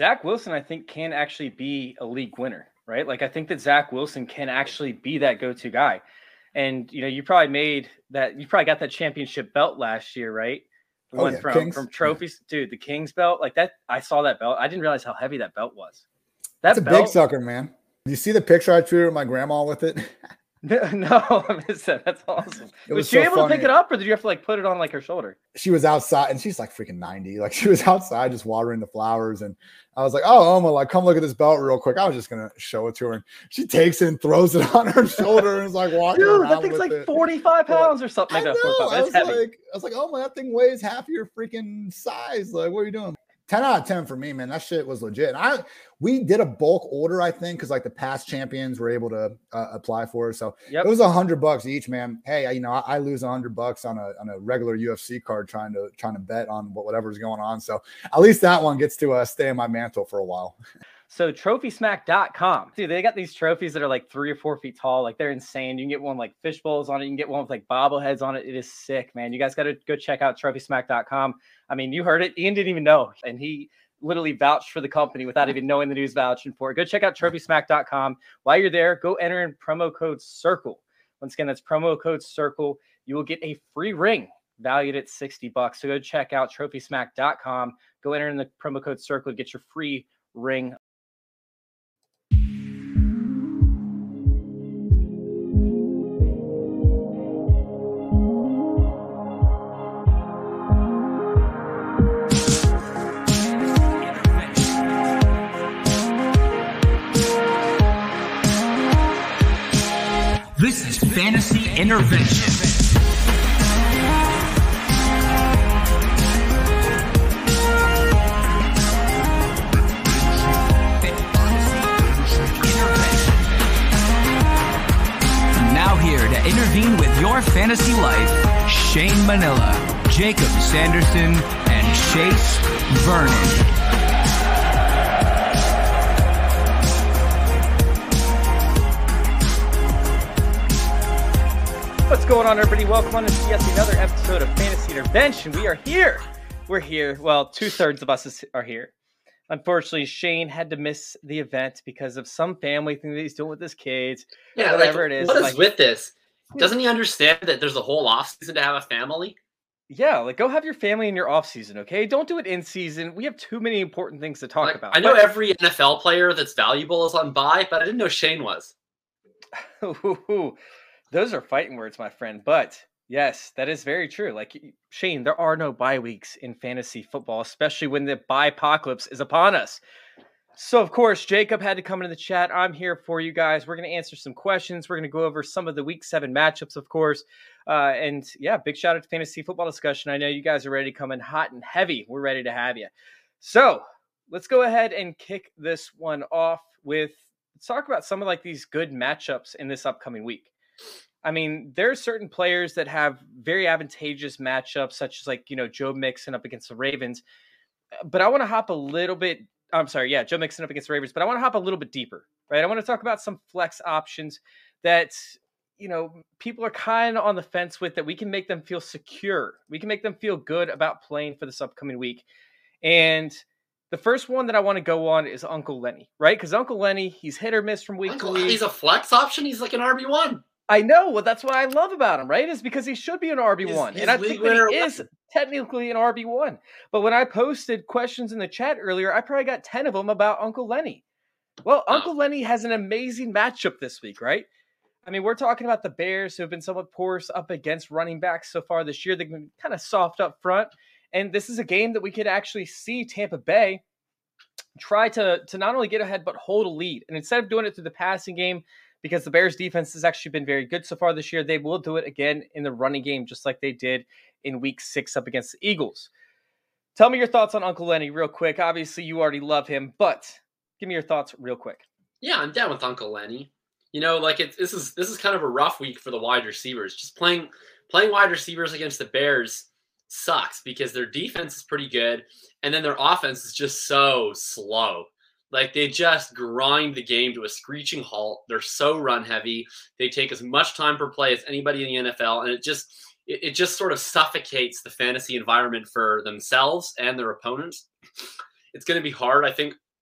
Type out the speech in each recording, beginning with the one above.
Zach Wilson, I think, can actually be a league winner, right? Like, I think that Zach Wilson can actually be that go-to guy. And, you probably got that championship belt last year, right? The one from trophies, dude, the Kings belt, like that. I saw that belt. I didn't realize how heavy that belt was. That's a big sucker, man. You see the picture I drew of my grandma with it? No, I missed that. That's awesome. Was you able to pick it up, or did you have to put it on her shoulder? She was outside, and she's like freaking 90. Like, she was outside just watering the flowers, and I was like, "Oh, Oma, come look at this belt real quick." I was just gonna show it to her, and she takes it and throws it on her shoulder, and is like walking around. Dude, that thing's like 45 pounds or something. I was like, "Oh, that thing weighs half your freaking size. Like, what are you doing?" 10 out of 10 for me, man. That shit was legit. We did a bulk order, I think, because the past champions were able to apply for it. So It was $100 each, man. Hey, I lose $100 on a regular UFC card trying to bet on whatever's going on. So at least that one gets to stay in my mantle for a while. So TrophySmack.com, dude, they got these trophies that are 3 or 4 feet tall. Like, they're insane. You can get one fish bowls on it. You can get one with bobbleheads on it. It is sick, man. You guys got to go check out TrophySmack.com. I mean, you heard it. Ian didn't even know. And he literally vouched for the company without even knowing that he was vouching for it. Go check out TrophySmack.com. While you're there, go enter in promo code CIRCLE. Once again, that's promo code CIRCLE. You will get a free ring valued at $60. So go check out TrophySmack.com. Go enter in the promo code CIRCLE to get your free ring. This is Fantasy Intervention. Now here to intervene with your fantasy life, Shane Manila, Jacob Sanderson, and Chase Vernon. What's going on, everybody? Welcome on to yet another episode of Fantasy Intervention. We are here. We're here. Well, 2/3 of us are here. Unfortunately, Shane had to miss the event because of some family thing that he's doing with his kids. Yeah, whatever it is. What is with this? Doesn't he understand that there's a whole off season to have a family? Yeah, go have your family in your off season, okay? Don't do it in season. We have too many important things to talk about. I know every NFL player that's valuable is on bye, but I didn't know Shane was. Those are fighting words, my friend. But yes, that is very true. Shane, there are no bye weeks in fantasy football, especially when the bye apocalypse is upon us. So, of course, Jacob had to come into the chat. I'm here for you guys. We're going to answer some questions. We're going to go over some of the Week 7 matchups, of course. And, yeah, big shout out to Fantasy Football Discussion. I know you guys are ready to come in hot and heavy. We're ready to have you. So, let's go ahead and kick this one off with – let's talk about some of, these good matchups in this upcoming week. I mean, there are certain players that have very advantageous matchups, such as Joe Mixon up against the Ravens. But I want to hop a little bit. I'm sorry. Yeah, Joe Mixon up against the Ravens. But I want to hop a little bit deeper, right? I want to talk about some flex options that, people are kind of on the fence with, that we can make them feel secure. We can make them feel good about playing for this upcoming week. And the first one that I want to go on is Uncle Lenny, right? Because Uncle Lenny, he's hit or miss from week to week. He's a flex option. He's like an RB1. I know. Well, that's what I love about him, right? Is because he should be an RB1. And I think that he is technically an RB1. But when I posted questions in the chat earlier, I probably got 10 of them about Uncle Lenny. Well, Uncle Lenny has an amazing matchup this week, right? I mean, we're talking about the Bears, who have been somewhat porous up against running backs so far this year. They've been kind of soft up front. And this is a game that we could actually see Tampa Bay try to not only get ahead, but hold a lead. And instead of doing it through the passing game, because the Bears defense has actually been very good so far this year, they will do it again in the running game, just like they did in week 6 up against the Eagles. Tell me your thoughts on Uncle Lenny real quick. Obviously, you already love him, but give me your thoughts real quick. Yeah, I'm down with Uncle Lenny. This is kind of a rough week for the wide receivers. Just playing wide receivers against the Bears sucks because their defense is pretty good, and then their offense is just so slow. They just grind the game to a screeching halt. They're so run heavy. They take as much time per play as anybody in the NFL, and it just sort of suffocates the fantasy environment for themselves and their opponents. It's going to be hard, I think,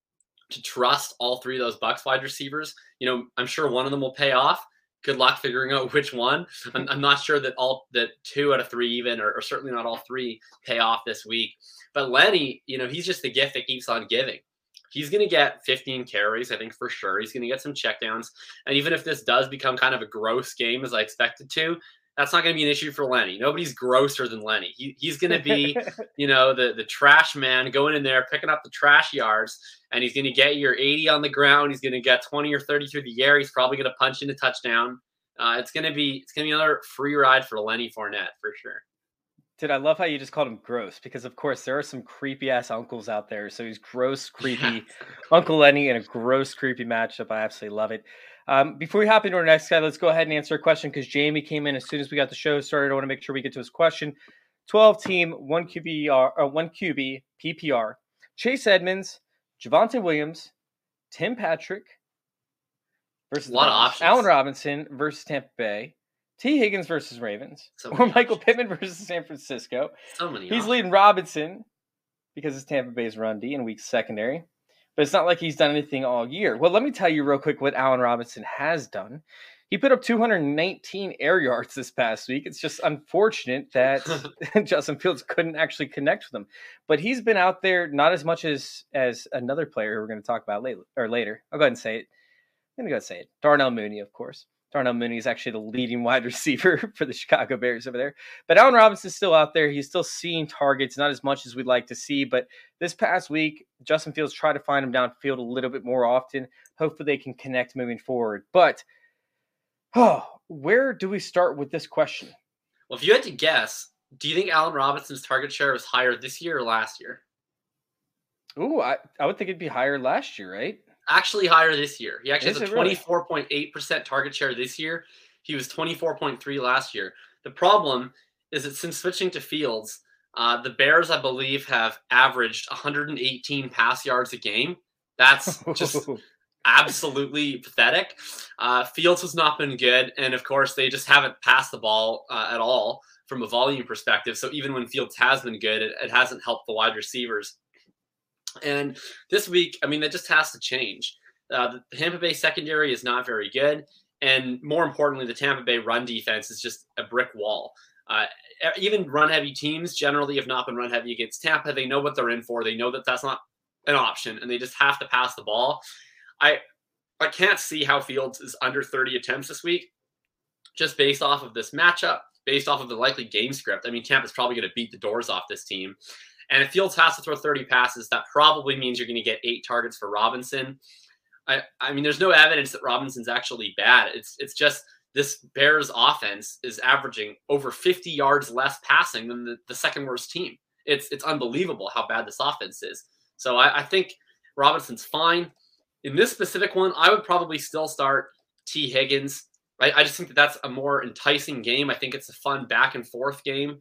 to trust all three of those Bucks wide receivers. You know, I'm sure one of them will pay off. Good luck figuring out which one. I'm not sure that 2 out of 3 even, or certainly not all 3 pay off this week. But Lenny, you know, he's just the gift that keeps on giving. He's going to get 15 carries, I think, for sure. He's going to get some checkdowns. And even if this does become kind of a gross game, as I expected to, that's not going to be an issue for Lenny. Nobody's grosser than Lenny. He's going to be, you know, the trash man going in there, picking up the trash yards, and he's going to get your 80 on the ground. He's going to get 20 or 30 through the air. He's probably going to punch in a touchdown. It's going to be another free ride for Lenny Fournette for sure. Dude, I love how you just called him gross, because of course there are some creepy ass uncles out there. So he's gross, creepy Uncle Lenny in a gross, creepy matchup. I absolutely love it. Before we hop into our next guy, let's go ahead and answer a question, because Jamie came in as soon as we got the show started. I want to make sure we get to his question. 12-team, 1 QB PPR. Chase Edmonds, Javonte Williams, Tim Patrick versus a lot of options. Allen Robinson versus Tampa Bay. T. Higgins versus Ravens, or Michael Pittman versus San Francisco. So many. He's leading Robinson because it's Tampa Bay's run D and weak secondary. But it's not like he's done anything all year. Well, let me tell you real quick what Allen Robinson has done. He put up 219 air yards this past week. It's just unfortunate that Justin Fields couldn't actually connect with him. But he's been out there not as much as another player who we're going to talk about later. I'll go ahead and say it. I'm going to go ahead and say it. Darnell Mooney, of course. Darnell Mooney is actually the leading wide receiver for the Chicago Bears over there. But Allen Robinson's still out there. He's still seeing targets, not as much as we'd like to see. But this past week, Justin Fields tried to find him downfield a little bit more often. Hopefully they can connect moving forward. But where do we start with this question? Well, if you had to guess, do you think Allen Robinson's target share was higher this year or last year? Ooh, I would think it'd be higher last year, right? Actually higher this year. He actually has a really? 24.8% target share this year. He was 24.3 last year. The problem is that since switching to Fields, the Bears, I believe, have averaged 118 pass yards a game. That's just absolutely pathetic. Fields has not been good, and of course, they just haven't passed the ball at all from a volume perspective. So even when Fields has been good, it hasn't helped the wide receivers. And this week, I mean, that just has to change. The Tampa Bay secondary is not very good. And more importantly, the Tampa Bay run defense is just a brick wall. Even run-heavy teams generally have not been run-heavy against Tampa. They know what they're in for. They know that that's not an option, and they just have to pass the ball. I can't see how Fields is under 30 attempts this week, just based off of this matchup, based off of the likely game script. I mean, Tampa's probably going to beat the doors off this team. And if Fields has to throw 30 passes, that probably means you're going to get 8 targets for Robinson. I mean, there's no evidence that Robinson's actually bad. It's just this Bears offense is averaging over 50 yards less passing than the second worst team. It's unbelievable how bad this offense is. So I think Robinson's fine. In this specific one, I would probably still start T. Higgins. I just think that's a more enticing game. I think it's a fun back and forth game.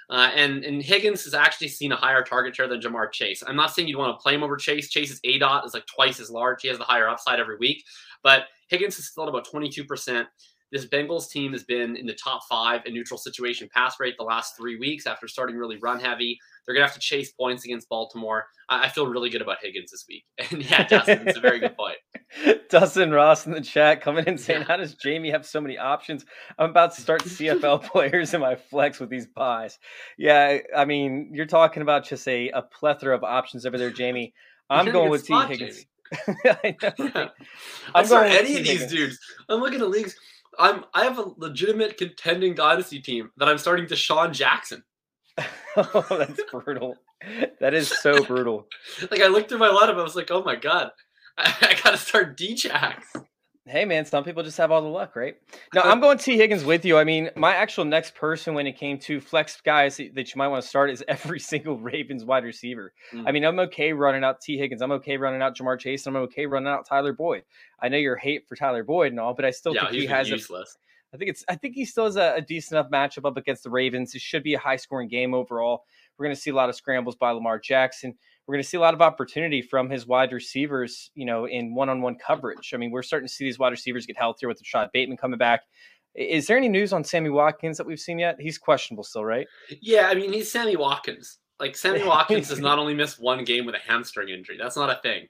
And Higgins has actually seen a higher target share than Jamar Chase. I'm not saying you'd want to play him over Chase. Chase's ADOT is like twice as large. He has the higher upside every week. But Higgins is still at about 22%. This Bengals team has been in the top 5 in neutral situation pass rate the last 3 weeks after starting really run heavy. They're going to have to chase points against Baltimore. I feel really good about Higgins this week. And yeah, Dustin, it's a very good point. Dustin Ross in the chat coming in saying, how does Jamie have so many options? I'm about to start CFL players in my flex with these buys. Yeah, I mean, you're talking about just a plethora of options over there, Jamie. I'm going with T. Higgins. I know. I'm going with any of these dudes. I'm looking at leagues. I have a legitimate contending dynasty team that I'm starting Deshaun Jackson. Oh, that's brutal. That is so brutal. Like, I looked through my lineup, I was like, oh my God, I got to start D-Jax. Hey, man, some people just have all the luck, right? No, I'm going T. Higgins with you. I mean, my actual next person when it came to flex guys that you might want to start is every single Ravens wide receiver. I mean, I'm okay running out T. Higgins. I'm okay running out Jamar Chase. And I'm okay running out Tyler Boyd. I know you're hate for Tyler Boyd and all, but I still think he has useless. I think he still has a decent enough matchup up against the Ravens. It should be a high-scoring game overall. We're going to see a lot of scrambles by Lamar Jackson. We're going to see a lot of opportunity from his wide receivers, you know, in one-on-one coverage. I mean, we're starting to see these wide receivers get healthier with Rashad Bateman coming back. Is there any news on Sammy Watkins that we've seen yet? He's questionable still, right? Yeah, I mean, he's Sammy Watkins. Like, Sammy Watkins has not only missed one game with a hamstring injury. That's not a thing.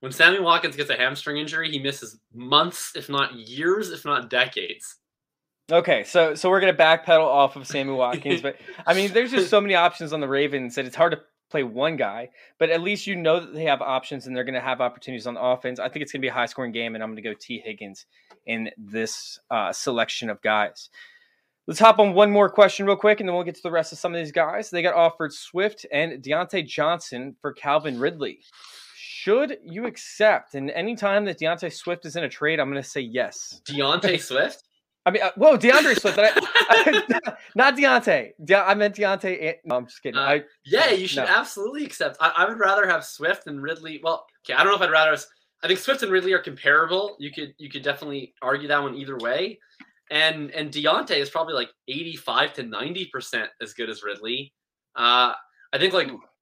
When Sammy Watkins gets a hamstring injury, he misses months, if not years, if not decades. Okay, so we're gonna backpedal off of Sammy Watkins, but I mean, there's just so many options on the Ravens that it's hard to play one guy. But at least you know that they have options and they're gonna have opportunities on offense. I think it's gonna be a high scoring game, and I'm gonna go T. Higgins in this selection of guys. Let's hop on one more question real quick, and then we'll get to the rest of some of these guys. They got offered Swift and Deontay Johnson for Calvin Ridley. Should you accept? And anytime that Deontay Swift is in a trade, I'm going to say yes. Deontay Swift? I mean, whoa, DeAndre Swift. Not Deontay. I meant Deontay. No, I'm just kidding. Yeah, you should absolutely accept. I would rather have Swift and Ridley. Well, okay, I don't know if I'd rather. I think Swift and Ridley are comparable. You could definitely argue that one either way. And Deontay is probably like 85 to 90% as good as Ridley. I think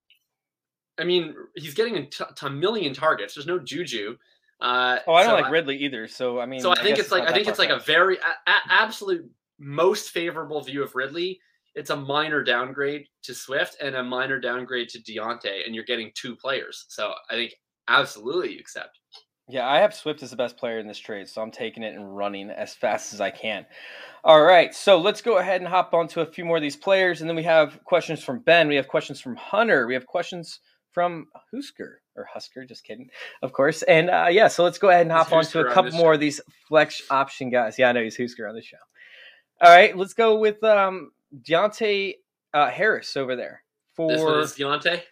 he's getting a million targets. There's no juju. I don't like Ridley either. So I mean, I think it's like a very absolute most favorable view of Ridley. It's a minor downgrade to Swift and a minor downgrade to Deontay, and you're getting two players. So I think absolutely you accept. Yeah, I have Swift as the best player in this trade, so I'm taking it and running as fast as I can. All right, so let's go ahead and hop on to a few more of these players, and then we have questions from Ben. We have questions from Hunter. We have questions from Husker, just kidding, of course. And so let's go ahead and hop on to a couple more of these flex option guys. Yeah, I know he's Husker on the show. All right, let's go with Deontay Harris over there. This one is Deontay?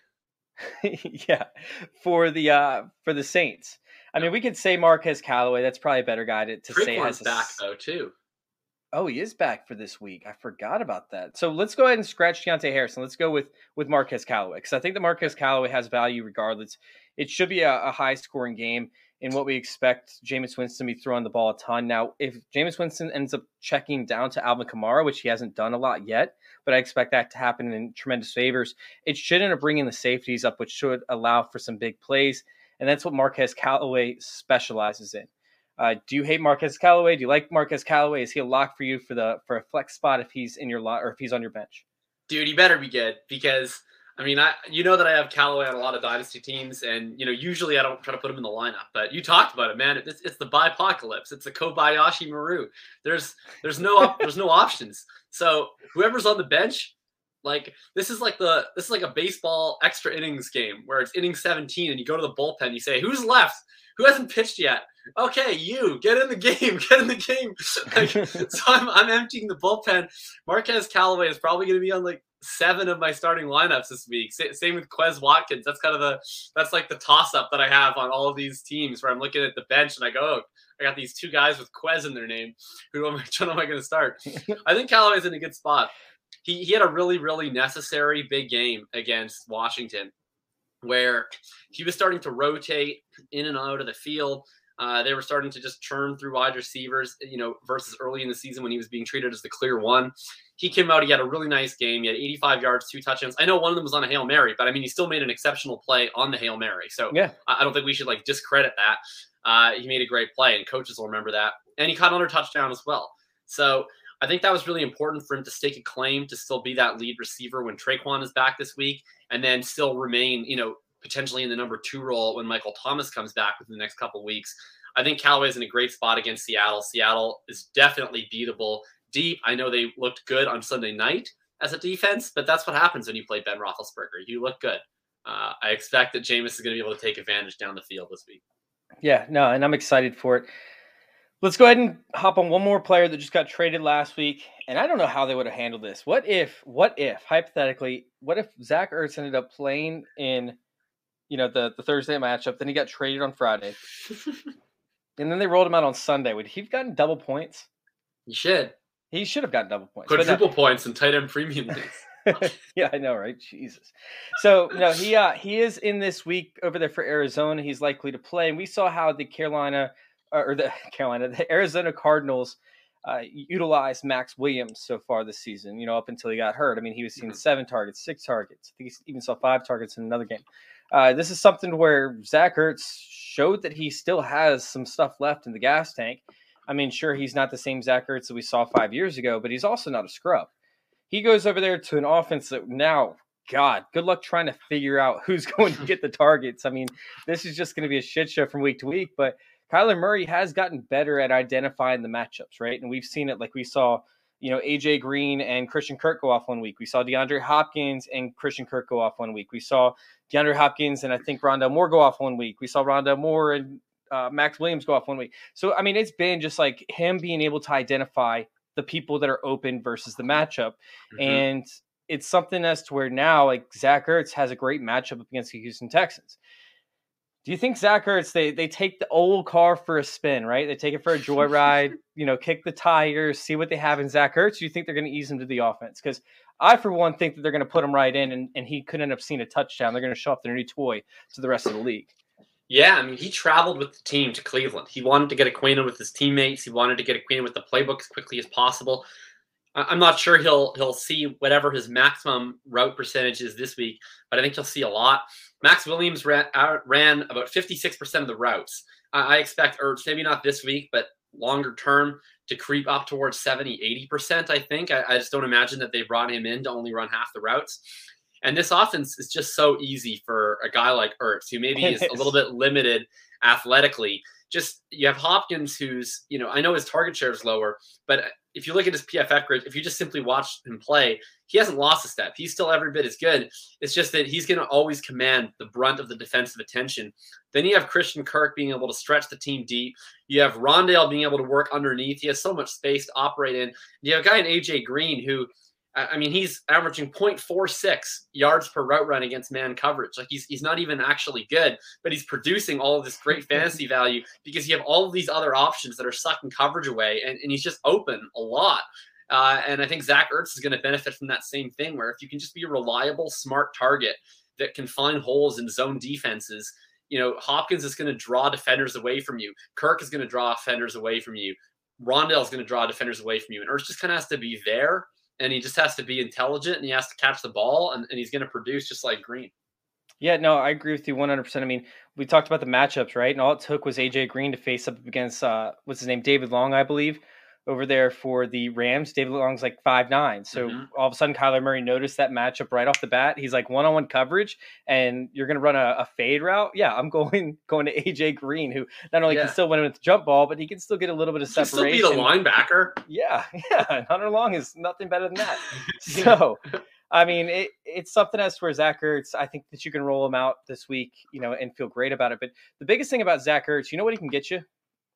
Yeah, for the Saints. I mean, we could say Marquez Callaway. That's probably a better guy to say. Has back though too. Oh, he is back for this week. I forgot about that. So let's go ahead and scratch Deontay Harris and let's go with Marquez Callaway because I think that Marquez Callaway has value regardless. It should be a high scoring game in what we expect Jameis Winston to be throwing the ball a ton. Now, if Jameis Winston ends up checking down to Alvin Kamara, which he hasn't done a lot yet, but I expect that to happen in tremendous favors, it should end up bringing the safeties up, which should allow for some big plays. And that's what Marquez Callaway specializes in. Do you hate Marquez Callaway? Do you like Marquez Callaway? Is he a lock for you for a flex spot if he's in your lot or if he's on your bench? Dude, he better be good because I mean, you know that I have Callaway on a lot of dynasty teams, and usually I don't try to put him in the lineup. But you talked about it, man. It's the bipocalypse. It's the Kobayashi Maru. There's no options. So whoever's on the bench. Like this is like a baseball extra innings game where it's inning 17 and you go to the bullpen. You say, "Who's left? Who hasn't pitched yet? Okay, you get in the game. Get in the game." So I'm emptying the bullpen. Marquez Callaway is probably going to be on like 7 of my starting lineups this week. Same with Quez Watkins. That's like the toss up that I have on all of these teams where I'm looking at the bench and I go, "Oh, I got these 2 guys with Quez in their name. Who am I going to start?" I think Callaway's in a good spot. He had a really, really necessary big game against Washington where he was starting to rotate in and out of the field. They were starting to just churn through wide receivers, versus early in the season when he was being treated as the clear one. He came out, he had a really nice game. He had 85 yards, 2 touchdowns. I know one of them was on a Hail Mary, but I mean, he still made an exceptional play on the Hail Mary. So yeah. I don't think we should discredit that. He made a great play and coaches will remember that. And he caught another touchdown as well. So I think that was really important for him to stake a claim to still be that lead receiver when Traquan is back this week and then still remain, potentially in the number 2 role when Michael Thomas comes back within the next couple of weeks. I think Callaway's in a great spot against Seattle. Seattle is definitely beatable deep. I know they looked good on Sunday night as a defense, but that's what happens when you play Ben Roethlisberger. You look good. I expect that Jameis is going to be able to take advantage down the field this week. Yeah, no, and I'm excited for it. Let's go ahead and hop on one more player that just got traded last week. And I don't know how they would have handled this. What if, hypothetically, Zach Ertz ended up playing in, the Thursday matchup, then he got traded on Friday. And then they rolled him out on Sunday. Would he have gotten double points? He should. He should have gotten double points. Quadruple points in tight end premium leagues. Yeah, I know, right? Jesus. So, he is in this week over there for Arizona. He's likely to play. And we saw how the Arizona Cardinals utilized Max Williams so far this season, up until he got hurt. I mean, he was seeing 7 targets, 6 targets. I think he even saw 5 targets in another game. This is something where Zach Ertz showed that he still has some stuff left in the gas tank. I mean, sure, he's not the same Zach Ertz that we saw 5 years ago, but he's also not a scrub. He goes over there to an offense that now God, good luck trying to figure out who's going to get the targets. I mean, this is just going to be a shit show from week to week, but Kyler Murray has gotten better at identifying the matchups, right? And we've seen it, like we saw, AJ Green and Christian Kirk go off one week. We saw DeAndre Hopkins and Christian Kirk go off one week. We saw DeAndre Hopkins and I think Rondale Moore go off one week. We saw Rondale Moore and Max Williams go off one week. So, I mean, it's been just like him being able to identify the people that are open versus the matchup. Mm-hmm. And it's something as to where now, like, Zach Ertz has a great matchup against the Houston Texans. Do you think Zach Ertz, they take the old car for a spin, right? They take it for a joyride, kick the tires, see what they have in Zach Ertz? Do you think they're going to ease him to the offense? Because I, for one, think that they're going to put him right in and he could end up seeing a touchdown. They're going to show off their new toy to the rest of the league. Yeah, I mean, he traveled with the team to Cleveland. He wanted to get acquainted with his teammates. He wanted to get acquainted with the playbook as quickly as possible. I'm not sure he'll see whatever his maximum route percentage is this week, but I think he'll see a lot. Max Williams ran about 56% of the routes. I expect Ertz, maybe not this week, but longer term, to creep up towards 70-80%, I think. I just don't imagine that they brought him in to only run half the routes. And this offense is just so easy for a guy like Ertz, who maybe is a little bit limited athletically. Just, you have Hopkins, who's, I know his target share is lower, but if you look at his PFF grid, if you just simply watch him play, he hasn't lost a step. He's still every bit as good. It's just that he's going to always command the brunt of the defensive attention. Then you have Christian Kirk being able to stretch the team deep. You have Rondale being able to work underneath. He has so much space to operate in. You have a guy in AJ Green who, he's averaging 0.46 yards per route run against man coverage. Like he's not even actually good, but he's producing all of this great fantasy value because you have all of these other options that are sucking coverage away, and he's just open a lot. And I think Zach Ertz is going to benefit from that same thing, where if you can just be a reliable, smart target that can find holes in zone defenses, Hopkins is going to draw defenders away from you. Kirk is going to draw defenders away from you. Rondale is going to draw defenders away from you. And Ertz just kind of has to be there. And he just has to be intelligent, and he has to catch the ball, and he's going to produce just like Green. Yeah, no, I agree with you 100%. I mean, we talked about the matchups, right? And all it took was AJ Green to face up against, what's his name, David Long, I believe, over there for the Rams. David Long's like 5'9". So all of a sudden, Kyler Murray noticed that matchup right off the bat. He's like one-on-one coverage, and you're going to run a fade route. Yeah, I'm going to AJ Green, who not only can still win with the jump ball, but he can still get a little bit of separation. He can still be the linebacker. Yeah. Hunter Long is nothing better than that. So, I mean, it's something as where Zach Ertz, I think that you can roll him out this week, and feel great about it. But the biggest thing about Zach Ertz, you know what he can get you?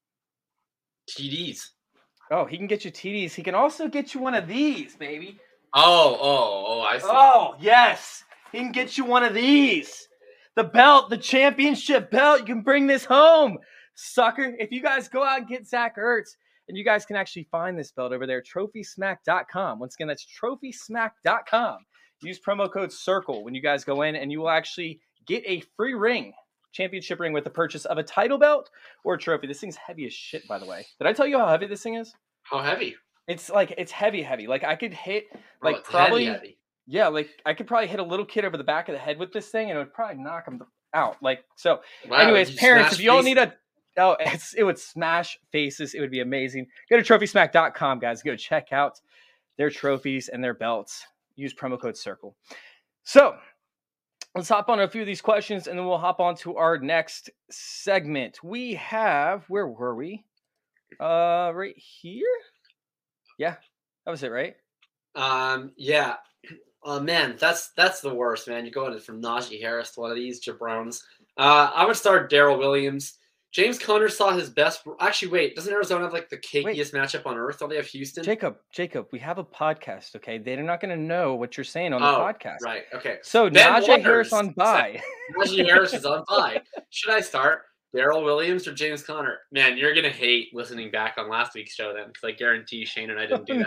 TDs. Oh, he can get you TDs. He can also get you one of these, baby. Oh, I see. Oh, yes. He can get you one of these. The belt, the championship belt. You can bring this home, sucker. If you guys go out and get Zach Ertz, and you guys can actually find this belt over there, TrophySmack.com. Once again, that's TrophySmack.com. Use promo code CIRCLE when you guys go in, and you will actually get a free ring. Championship ring with the purchase of a title belt or a trophy. This thing's heavy as shit, by the way. Did I tell you how heavy this thing is? How heavy? It's heavy. Like I could hit probably heavy. Yeah, like I could probably hit a little kid over the back of the head with this thing and it would probably knock him out. Like so. Wow, anyways, parents, if you all need it would smash faces. It would be amazing. Go to TrophySmack.com, guys. Go check out their trophies and their belts. Use promo code CIRCLE. So let's hop on a few of these questions, and then we'll hop on to our next segment. We have, where were we? Right here? Yeah, that was it, right? Yeah. Man, that's the worst, man. You're going from Najee Harris to one of these jabrones. I would start Darrell Williams. James Conner saw his best. Actually, wait. Doesn't Arizona have like the cakiest matchup on earth? Don't they have Houston? Jacob, we have a podcast, okay? They're not going to know what you're saying on the podcast. Right, okay. So Najee Harris on bye. Najee Harris is on bye. Should I start Darrell Williams or James Conner? Man, you're going to hate listening back on last week's show then, because I guarantee Shane and I didn't do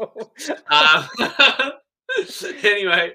that once. Anyway,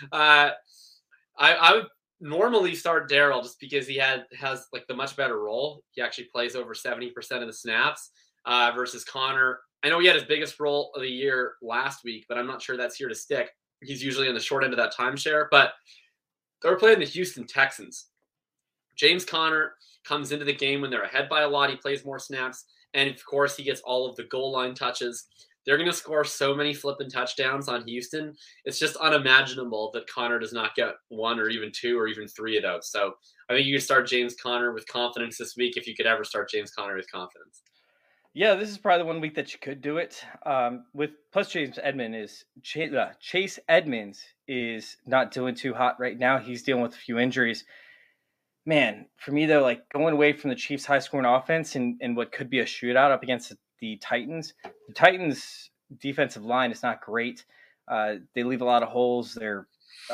I would normally start Darrell just because he has like the much better role. He actually plays over 70% of the snaps versus Conner. I know he had his biggest role of the year last week, but I'm not sure that's here to stick. He's usually in the short end of that timeshare, but they're playing the Houston Texans. James Conner comes into the game when they're ahead by a lot. He plays more snaps, and of course he gets all of the goal line touches. they're going to score so many flipping touchdowns on Houston. It's just unimaginable that Conner does not get 1 or even 2 or even 3 of those. So I think you could start James Conner with confidence this week if you could ever start James Conner with confidence. Yeah, this is probably the one week that you could do it. With plus Chase Edmonds is not doing too hot right now. He's dealing with a few injuries. Man, for me though, like going away from the Chiefs' high-scoring offense and what could be a shootout up against the Titans defensive line is not great. They leave a lot of holes. Their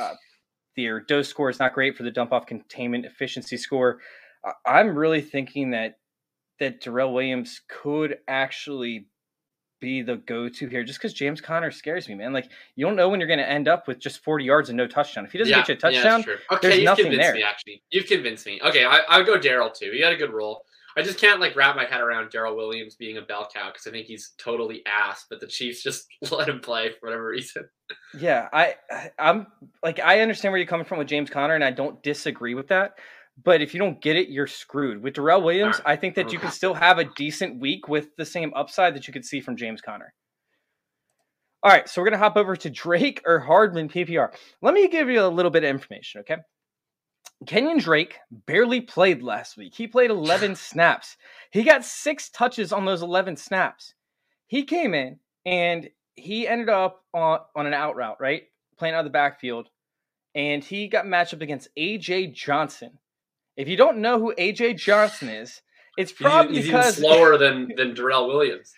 dose score is not great for the dump-off containment efficiency score. I'm really thinking that Darrell Williams could actually be the go-to here just because James Conner scares me, man. Like, you don't know when you're going to end up with just 40 yards and no touchdown. If he doesn't get you a touchdown, there's nothing there. Me, actually. You've convinced me. Okay, I would go Darrell too. He had a good role. I just can't like wrap my head around Darrell Williams being a bell cow because I think he's totally ass, but the Chiefs just let him play for whatever reason. Yeah, I'm like, I understand where you're coming from with James Conner, and I don't disagree with that. But if you don't get it, you're screwed. With Darrell Williams, I think that you can still have a decent week with the same upside that you could see from James Conner. All right, so we're going to hop over to Drake or Hardman PPR. Let me give you a little bit of information, okay? Kenyon Drake barely played last week. He played 11 snaps. He got 6 touches on those 11 snaps. He came in, and he ended up on an out route, right? Playing out of the backfield. And he got matched up against A.J. Johnson. If you don't know who A.J. Johnson is, it's probably he's because even slower than Darrell Williams.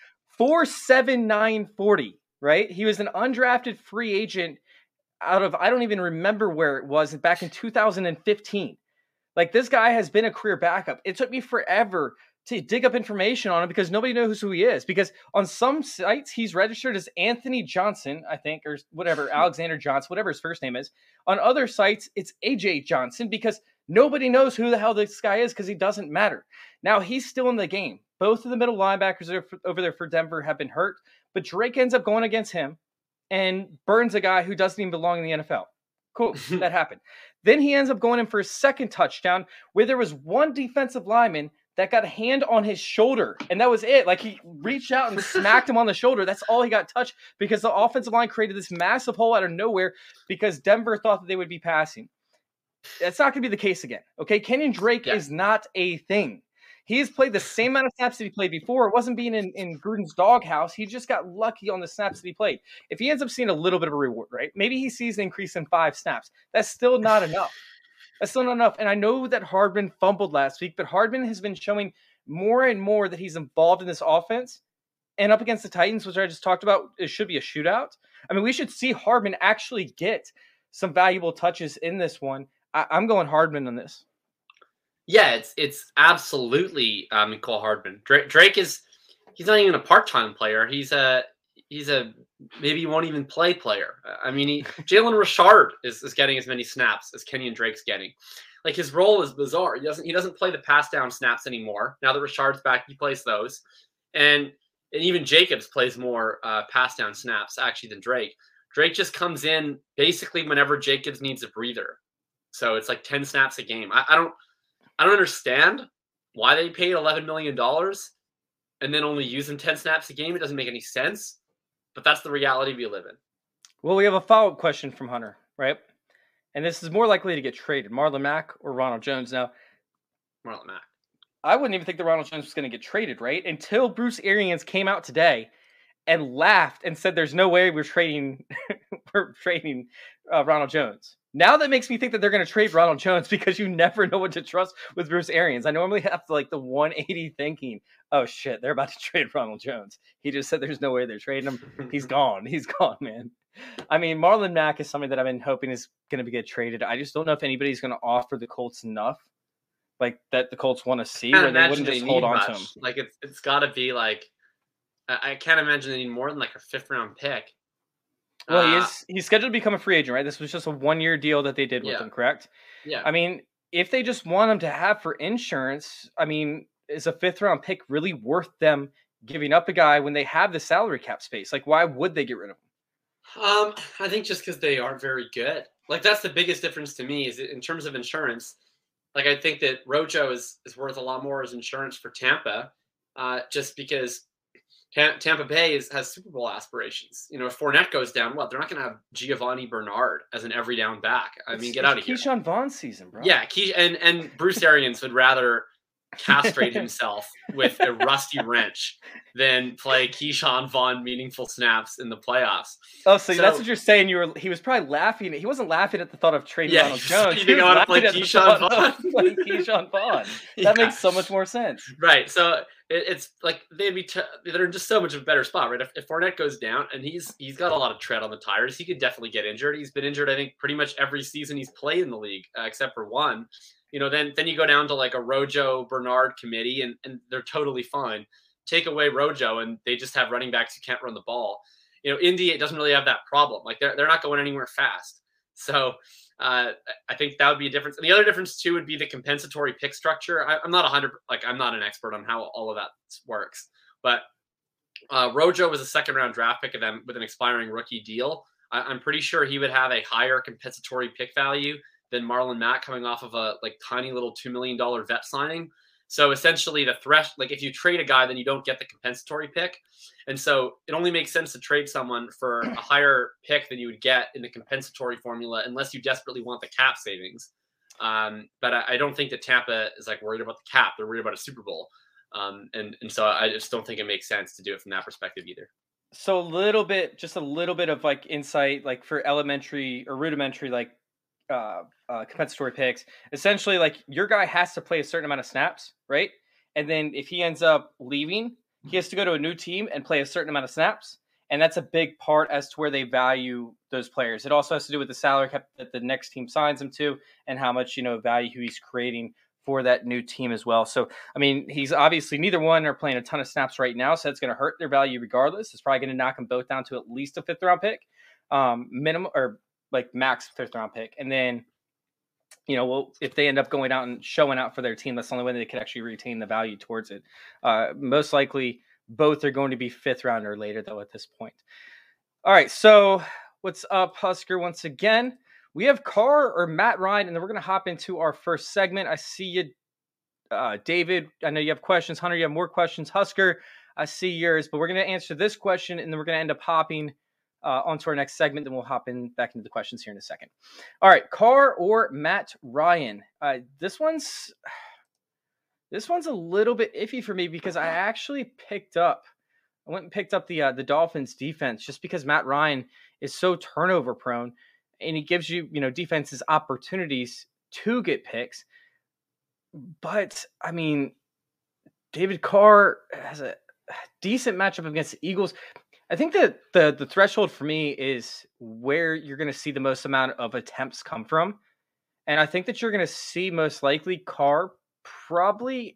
4.79 40, right? He was an undrafted free agent out of, I don't even remember where it was, back in 2015. Like, this guy has been a career backup. It took me forever to dig up information on him because nobody knows who he is. Because on some sites, he's registered as Anthony Johnson, I think, or whatever, Alexander Johnson, whatever his first name is. On other sites, it's A.J. Johnson because nobody knows who the hell this guy is because he doesn't matter. Now, he's still in the game. Both of the middle linebackers over there for Denver have been hurt, but Drake ends up going against him and burns a guy who doesn't even belong in the NFL. Cool, that happened. Then he ends up going in for his second touchdown where there was one defensive lineman that got a hand on his shoulder, and that was it. Like, he reached out and smacked him on the shoulder. That's all he got touched because the offensive line created this massive hole out of nowhere because Denver thought that they would be passing. That's not going to be the case again, okay? Kenyon Drake is not a thing. He has played the same amount of snaps that he played before. It wasn't being in Gruden's doghouse. He just got lucky on the snaps that he played. If he ends up seeing a little bit of a reward, right? Maybe he sees an increase in 5 snaps. That's still not enough. That's still not enough. And I know that Hardman fumbled last week, but Hardman has been showing more and more that he's involved in this offense. And up against the Titans, which I just talked about, it should be a shootout. I mean, we should see Hardman actually get some valuable touches in this one. I'm going Hardman on this. Yeah, it's absolutely Mecole Hardman. Drake he's not even a part-time player. He's a maybe he won't even play player. I mean, Jalen Richard is getting as many snaps as Kenyon Drake's getting. Like, his role is bizarre. He doesn't play the pass down snaps anymore. Now that Richard's back, he plays those, and even Jacobs plays more pass down snaps actually than Drake. Drake just comes in basically whenever Jacobs needs a breather. So it's like 10 snaps a game. I don't understand why they paid $11 million and then only use him 10 snaps a game. It doesn't make any sense, but that's the reality we live in. Well, we have a follow-up question from Hunter, right? And this is more likely to get traded, Marlon Mack or Ronald Jones. Now, Marlon Mack. I wouldn't even think that Ronald Jones was going to get traded, right? Until Bruce Arians came out today and laughed and said, "There's no way we're trading Ronald Jones." Now that makes me think that they're going to trade Ronald Jones because you never know what to trust with Bruce Arians. I normally have the 180 thinking, oh shit, they're about to trade Ronald Jones. He just said there's no way they're trading him. He's gone. He's gone, man. I mean, Marlon Mack is something that I've been hoping is going to get traded. I just don't know if anybody's going to offer the Colts enough, like that the Colts want to see, where they wouldn't just hold on to him. Like, it's got to be like, I can't imagine they need more than like a 5th round pick. Well, he's scheduled to become a free agent, right? This was just a 1-year deal that they did with him, correct? Yeah. I mean, if they just want him to have for insurance, I mean, is a 5th round pick really worth them giving up a guy when they have the salary cap space? Like, why would they get rid of him? I think just because they aren't very good. Like, that's the biggest difference to me is in terms of insurance. Like, I think that Rojo is worth a lot more as insurance for Tampa, just because Tampa Bay has Super Bowl aspirations. You know, if Fournette goes down, they're not going to have Giovanni Bernard as an every down back. I mean, get out of here. Keyshawn Vaughn season, bro. Yeah, and Bruce Arians would rather castrate himself with a rusty wrench than play Keyshawn Vaughn meaningful snaps in the playoffs. Oh, so that's what you're saying. He was probably laughing. He wasn't laughing at the thought of trading Ronald Jones. He didn't want to play Keyshawn Vaughn. Playing Keyshawn Vaughn. That makes so much more sense. Right. So it's like they're in just so much of a better spot, right? If Fournette goes down, and he's got a lot of tread on the tires, he could definitely get injured. He's been injured, I think, pretty much every season he's played in the league, except for one. You know, then you go down to like a Rojo Bernard committee, and they're totally fine. Take away Rojo, and they just have running backs who can't run the ball. You know, Indy, it doesn't really have that problem. Like they're not going anywhere fast. So I think that would be a difference. And the other difference too would be the compensatory pick structure. I'm not I'm not an expert on how all of that works, but Rojo was a second-round draft pick of them with an expiring rookie deal. I'm pretty sure he would have a higher compensatory pick value than Marlon Mack coming off of a tiny little $2 million vet signing. So essentially the if you trade a guy, then you don't get the compensatory pick. And so it only makes sense to trade someone for a higher pick than you would get in the compensatory formula, unless you desperately want the cap savings. But I don't think that Tampa is worried about the cap. They're worried about a Super Bowl. And so I just don't think it makes sense to do it from that perspective either. So just a little bit of insight, for elementary or rudimentary, compensatory picks. Essentially, your guy has to play a certain amount of snaps, right? And then if he ends up leaving, he has to go to a new team and play a certain amount of snaps. And that's a big part as to where they value those players. It also has to do with the salary cap that the next team signs him to and how much, value he's creating for that new team as well. So, I mean, he's obviously neither one are playing a ton of snaps right now. So that's going to hurt their value regardless. It's probably going to knock them both down to at least a 5th round pick, minimum or max 5th round pick. And then, if they end up going out and showing out for their team, that's the only way they could actually retain the value towards it. Most likely both are going to be 5th round or later though at this point. All right. So what's up, Husker? Once again, we have Carr or Matt Ryan, and then we're going to hop into our first segment. I see you, David. I know you have questions. Hunter, you have more questions. Husker, I see yours, but we're going to answer this question, and then we're going to end up hopping onto our next segment. Then we'll hop back into the questions here in a second. All right, Carr or Matt Ryan. This one's a little bit iffy for me because I actually went and picked up the Dolphins defense just because Matt Ryan is so turnover prone. And he gives you, defenses opportunities to get picks. But, I mean, David Carr has a decent matchup against the Eagles. I think that the threshold for me is where you're going to see the most amount of attempts come from. And I think that you're going to see most likely Carr probably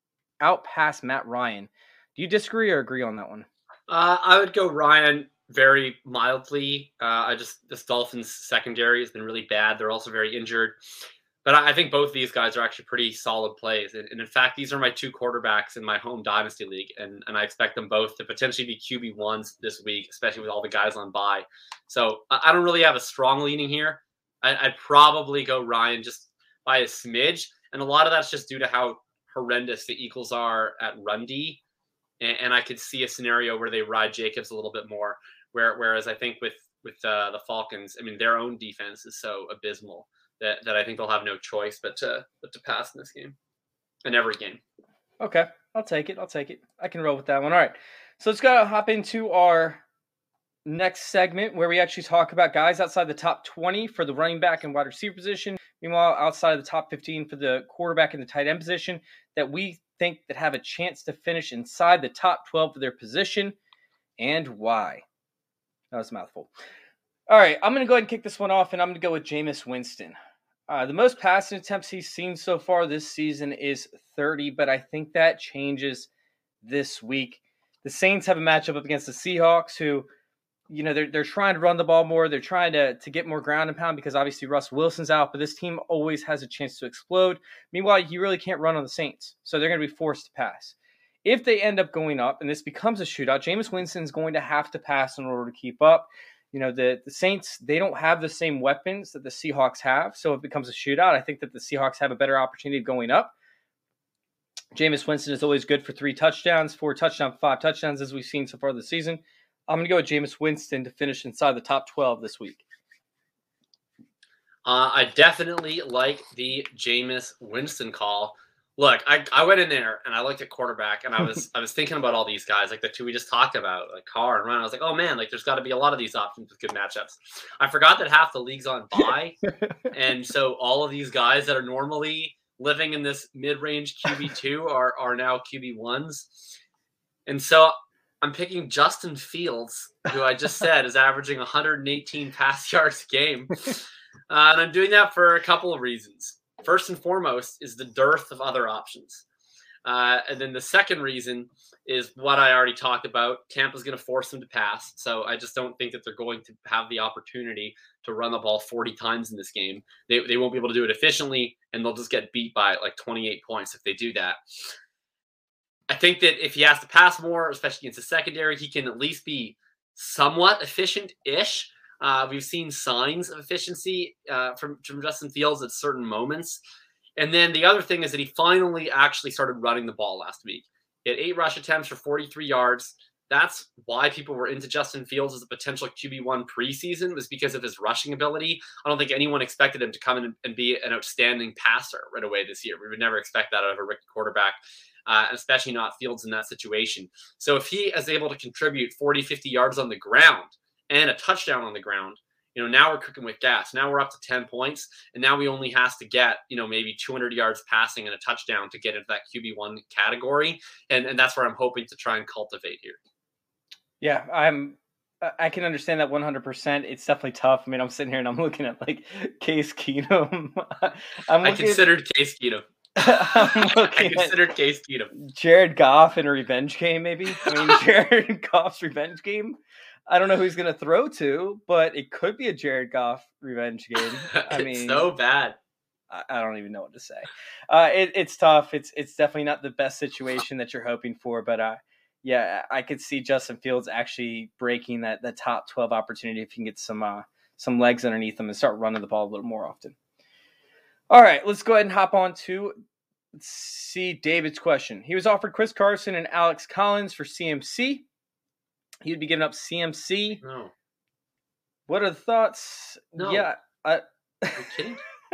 outpass Matt Ryan. Do you disagree or agree on that one? I would go Ryan very mildly. This Dolphins secondary has been really bad. They're also very injured. But I think both of these guys are actually pretty solid plays. And in fact, these are my 2 quarterbacks in my home dynasty league. And I expect them both to potentially be QB1s this week, especially with all the guys on bye. So I don't really have a strong leaning here. I'd probably go Ryan just by a smidge. And a lot of that's just due to how horrendous the Eagles are at run D. And I could see a scenario where they ride Jacobs a little bit more. Whereas I think with the Falcons, I mean, their own defense is so abysmal that I think they'll have no choice but to pass in this game, in every game. Okay, I'll take it. I can roll with that one. All right, so let's go hop into our next segment where we actually talk about guys outside the top 20 for the running back and wide receiver position. Meanwhile, outside of the top 15 for the quarterback and the tight end position that we think that have a chance to finish inside the top 12 for their position and why. That was a mouthful. All right, I'm going to go ahead and kick this one off, and I'm going to go with Jameis Winston. The most passing attempts he's seen so far this season is 30, but I think that changes this week. The Saints have a matchup up against the Seahawks who, they're trying to run the ball more. They're trying to get more ground and pound because obviously Russ Wilson's out, but this team always has a chance to explode. Meanwhile, you really can't run on the Saints, so they're going to be forced to pass. If they end up going up and this becomes a shootout, Jameis Winston's going to have to pass in order to keep up. The Saints, they don't have the same weapons that the Seahawks have, so if it becomes a shootout, I think that the Seahawks have a better opportunity of going up. Jameis Winston is always good for 3 touchdowns, 4 touchdowns, 5 touchdowns, as we've seen so far this season. I'm going to go with Jameis Winston to finish inside the top 12 this week. I definitely like the Jameis Winston call. Look, I went in there and I looked at quarterback and I was thinking about all these guys, like the 2 we just talked about, like Carr and Ryan. I was like, oh man, like there's got to be a lot of these options with good matchups. I forgot that half the league's on bye, and so all of these guys that are normally living in this mid-range QB2 are now QB1s, and so I'm picking Justin Fields, who I just said is averaging 118 pass yards a game, and I'm doing that for a couple of reasons. First and foremost is the dearth of other options. And then the second reason is what I already talked about. Tampa's going to force them to pass. So I just don't think that they're going to have the opportunity to run the ball 40 times in this game. They won't be able to do it efficiently, and they'll just get beat by like 28 points if they do that. I think that if he has to pass more, especially against the secondary, he can at least be somewhat efficient-ish. We've seen signs of efficiency from Justin Fields at certain moments. And then the other thing is that he finally actually started running the ball last week. He had 8 rush attempts for 43 yards. That's why people were into Justin Fields as a potential QB1 preseason, was because of his rushing ability. I don't think anyone expected him to come in and be an outstanding passer right away this year. We would never expect that out of a rookie quarterback, especially not Fields in that situation. So if he is able to contribute 40, 50 yards on the ground and a touchdown on the ground, now we're cooking with gas. Now we're up to 10 points, and now we only has to get, maybe 200 yards passing and a touchdown to get into that QB1 category. And that's where I'm hoping to try and cultivate here. Yeah, I can understand that 100%. It's definitely tough. I mean, I'm sitting here and I'm looking at like Case Keenum. I considered Case Keenum. I considered Case Keenum. Jared Goff in a revenge game, maybe. I mean, Jared Goff's revenge game. I don't know who he's going to throw to, but it could be a Jared Goff revenge game. I mean, so bad. I don't even know what to say. It's tough. It's definitely not the best situation that you're hoping for, but yeah, I could see Justin Fields actually breaking that top 12 opportunity if he can get some legs underneath him and start running the ball a little more often. All right, let's go ahead and hop on to see David's question. He was offered Chris Carson and Alex Collins for CMC. He would be giving up CMC. No. What are the thoughts? No. Yeah. Are you kidding?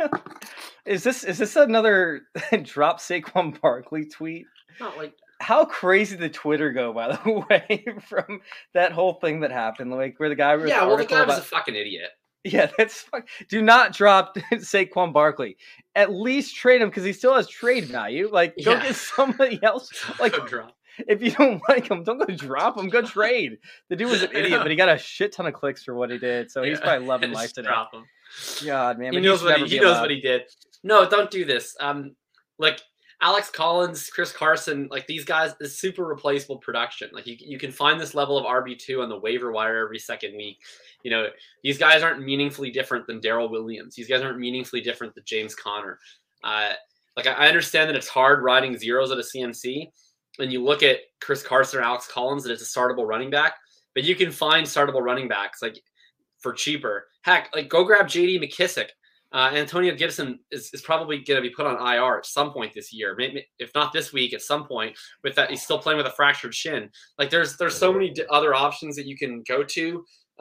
Is this another drop Saquon Barkley tweet? Not like. How crazy did Twitter go, by the way, from that whole thing that happened? Like where the guy wrote the guy was a fucking idiot. Yeah, do not drop Saquon Barkley. At least trade him because he still has trade value. Like, go get somebody else. Like, if you don't like him, don't go drop him. Go trade. The dude was an idiot, but he got a shit ton of clicks for what he did. So he's probably loving life today. Drop him. God, man. He knows what he did. No, don't do this. Like Alex Collins, Chris Carson, like these guys is super replaceable production. Like you can find this level of RB2 on the waiver wire every second week. These guys aren't meaningfully different than Darrell Williams. These guys aren't meaningfully different than James Conner. I understand that it's hard riding zeros at a CMC. And you look at Chris Carson or Alex Collins, that it's a startable running back, but you can find startable running backs like for cheaper. Heck, like go grab JD McKissick. Antonio Gibson is probably going to be put on IR at some point this year. Maybe, if not this week, at some point. With that, he's still playing with a fractured shin. Like there's so many other options that you can go to.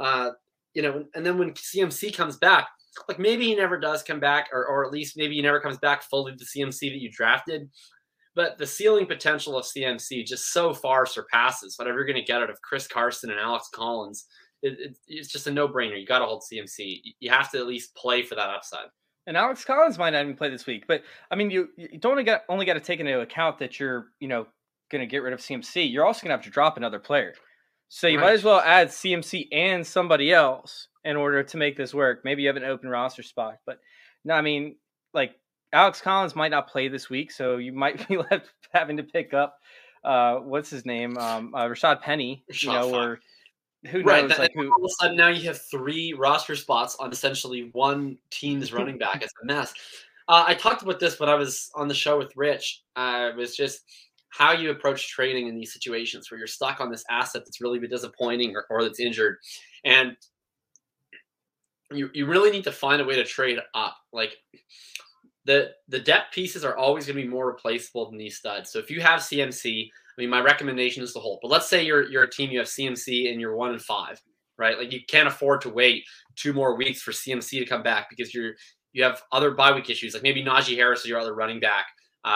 And then when CMC comes back, like maybe he never does come back, or at least maybe he never comes back fully to the CMC that you drafted. But the ceiling potential of CMC just so far surpasses whatever you're going to get out of Chris Carson and Alex Collins. It's just a no-brainer. You got to hold CMC. You have to at least play for that upside. And Alex Collins might not even play this week. But, I mean, you don't only got to take into account that you're, going to get rid of CMC. You're also going to have to drop another player. So you might as well add CMC and somebody else in order to make this work. Maybe you have an open roster spot. But, no, I mean, like, Alex Collins might not play this week, so you might be left having to pick up what's his name, Rashad Penny. Or who knows? All of a sudden, now you have 3 roster spots on essentially one team's running back. It's a mess. I talked about this when I was on the show with Rich. It was just how you approach trading in these situations where you're stuck on this asset that's really been disappointing or that's injured, and you really need to find a way to trade up. Like, the depth pieces are always going to be more replaceable than these studs. So if you have CMC, I mean, my recommendation is to hold. But let's say you're a team, you have CMC and you're 1-5, right? Like you can't afford to wait 2 more weeks for CMC to come back because you have other bye week issues. Like maybe Najee Harris is your other running back,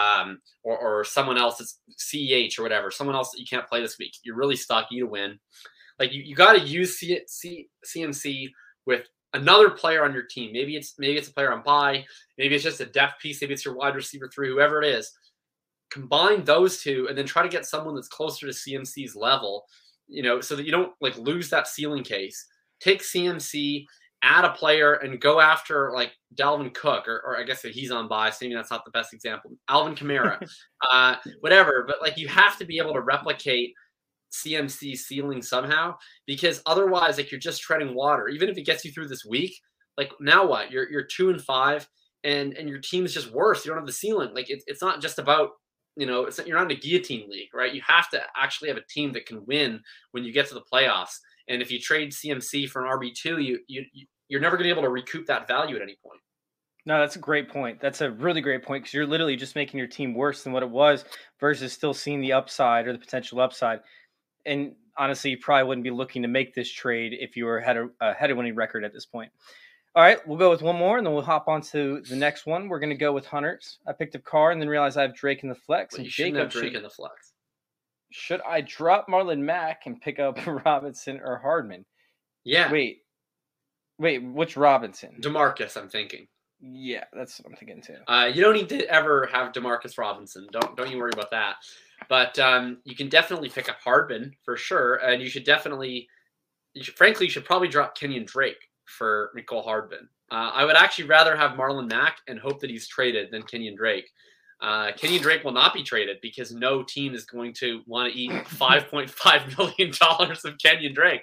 or someone else that's CEH or whatever, someone else that you can't play this week. You're really stuck. You need to win. Like you got to use CMC with another player on your team. Maybe it's a player on bye. Maybe it's just a depth piece. Maybe it's your wide receiver 3, whoever it is. Combine those two and then try to get someone that's closer to CMC's level, so that you don't like lose that ceiling case. Take CMC, add a player, and go after like Dalvin Cook, or I guess that he's on bye, so maybe that's not the best example. Alvin Kamara, whatever. But like you have to be able to replicate CMC's ceiling somehow, because otherwise, like you're just treading water. Even if it gets you through this week, like now what? You're 2-5, and your team is just worse. You don't have the ceiling. Like it's not just about you're not in a guillotine league, right? You have to actually have a team that can win when you get to the playoffs. And if you trade CMC for an RB2, you're never going to be able to recoup that value at any point. No, that's a great point. That's a really great point, because you're literally just making your team worse than what it was versus still seeing the upside or the potential upside. And honestly, you probably wouldn't be looking to make this trade if you had a head-winning record at this point. All right, we'll go with one more, and then we'll hop on to the next one. We're going to go with Hunters. I picked up Carr and then realized I have Drake in the flex. Well, and you shouldn't have Drake in the flex. Should I drop Marlon Mack and pick up Robinson or Hardman? Yeah. Wait, which Robinson? DeMarcus, I'm thinking. Yeah, that's what I'm thinking too. You don't need to ever have DeMarcus Robinson. Don't you worry about that. But you can definitely pick up Hardman for sure, and you should probably drop Kenyon Drake for Mecole Hardman. I would actually rather have Marlon Mack and hope that he's traded than Kenyon Drake. Kenyon Drake will not be traded because no team is going to want to eat $5.5 million of Kenyon Drake.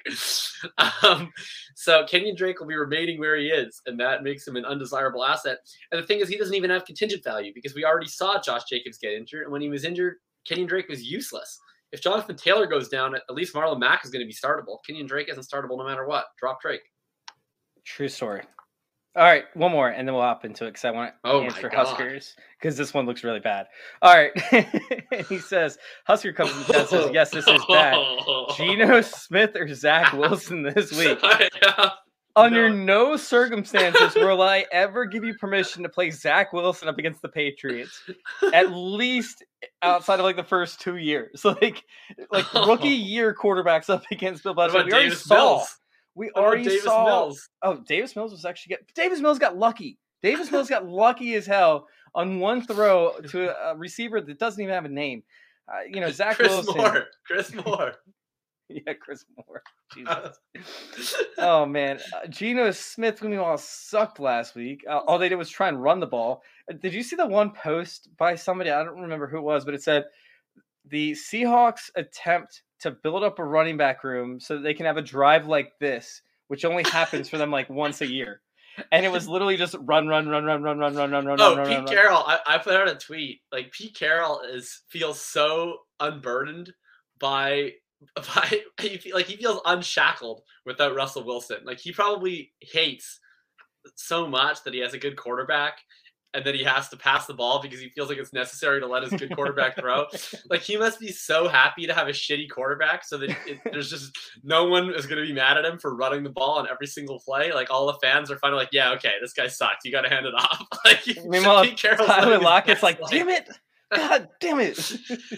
So Kenyon Drake will be remaining where he is, and that makes him an undesirable asset. And the thing is, he doesn't even have contingent value because we already saw Josh Jacobs get injured, and when he was injured, Kenyon Drake was useless. If Jonathan Taylor goes down, at least Marlon Mack is going to be startable. Kenyon Drake isn't startable no matter what. Drop Drake. True story. All right, one more, and then we'll hop into it because I want to answer Huskers, because this one looks really bad. All right. He says, Husker comes in the chat, says, yes, this is bad. Geno Smith or Zach Wilson this week? Under no circumstances will I ever give you permission to play Zach Wilson up against the Patriots, at least outside of like the first 2 years. Like rookie year quarterbacks up against Bill Belichick. We already saw. We already saw. Mills? Oh, Davis Mills was actually Davis Mills got lucky. Davis Mills got lucky as hell on one throw to a receiver that doesn't even have a name. Zach Wilson. Chris Moore. Yeah, Chris Moore. Jesus. Oh man, Geno Smith meanwhile sucked last week. All they did was try and run the ball. Did you see the one post by somebody? I don't remember who it was, but it said the Seahawks attempt to build up a running back room so that they can have a drive like this, which only happens for them like once a year. And it was literally just run. Oh, Pete Carroll. I put out a tweet. Like Pete Carroll feels so unburdened by he feels unshackled without Russell Wilson. Like he probably hates so much that he has a good quarterback and then he has to pass the ball because he feels like it's necessary to let his good quarterback throw. Like he must be so happy to have a shitty quarterback so that there's just no one is going to be mad at him for running the ball on every single play. Like all the fans are finally like, yeah, okay, this guy sucks. You got to hand it off. Like meanwhile, Tyler Lockett's like, damn it. God damn it.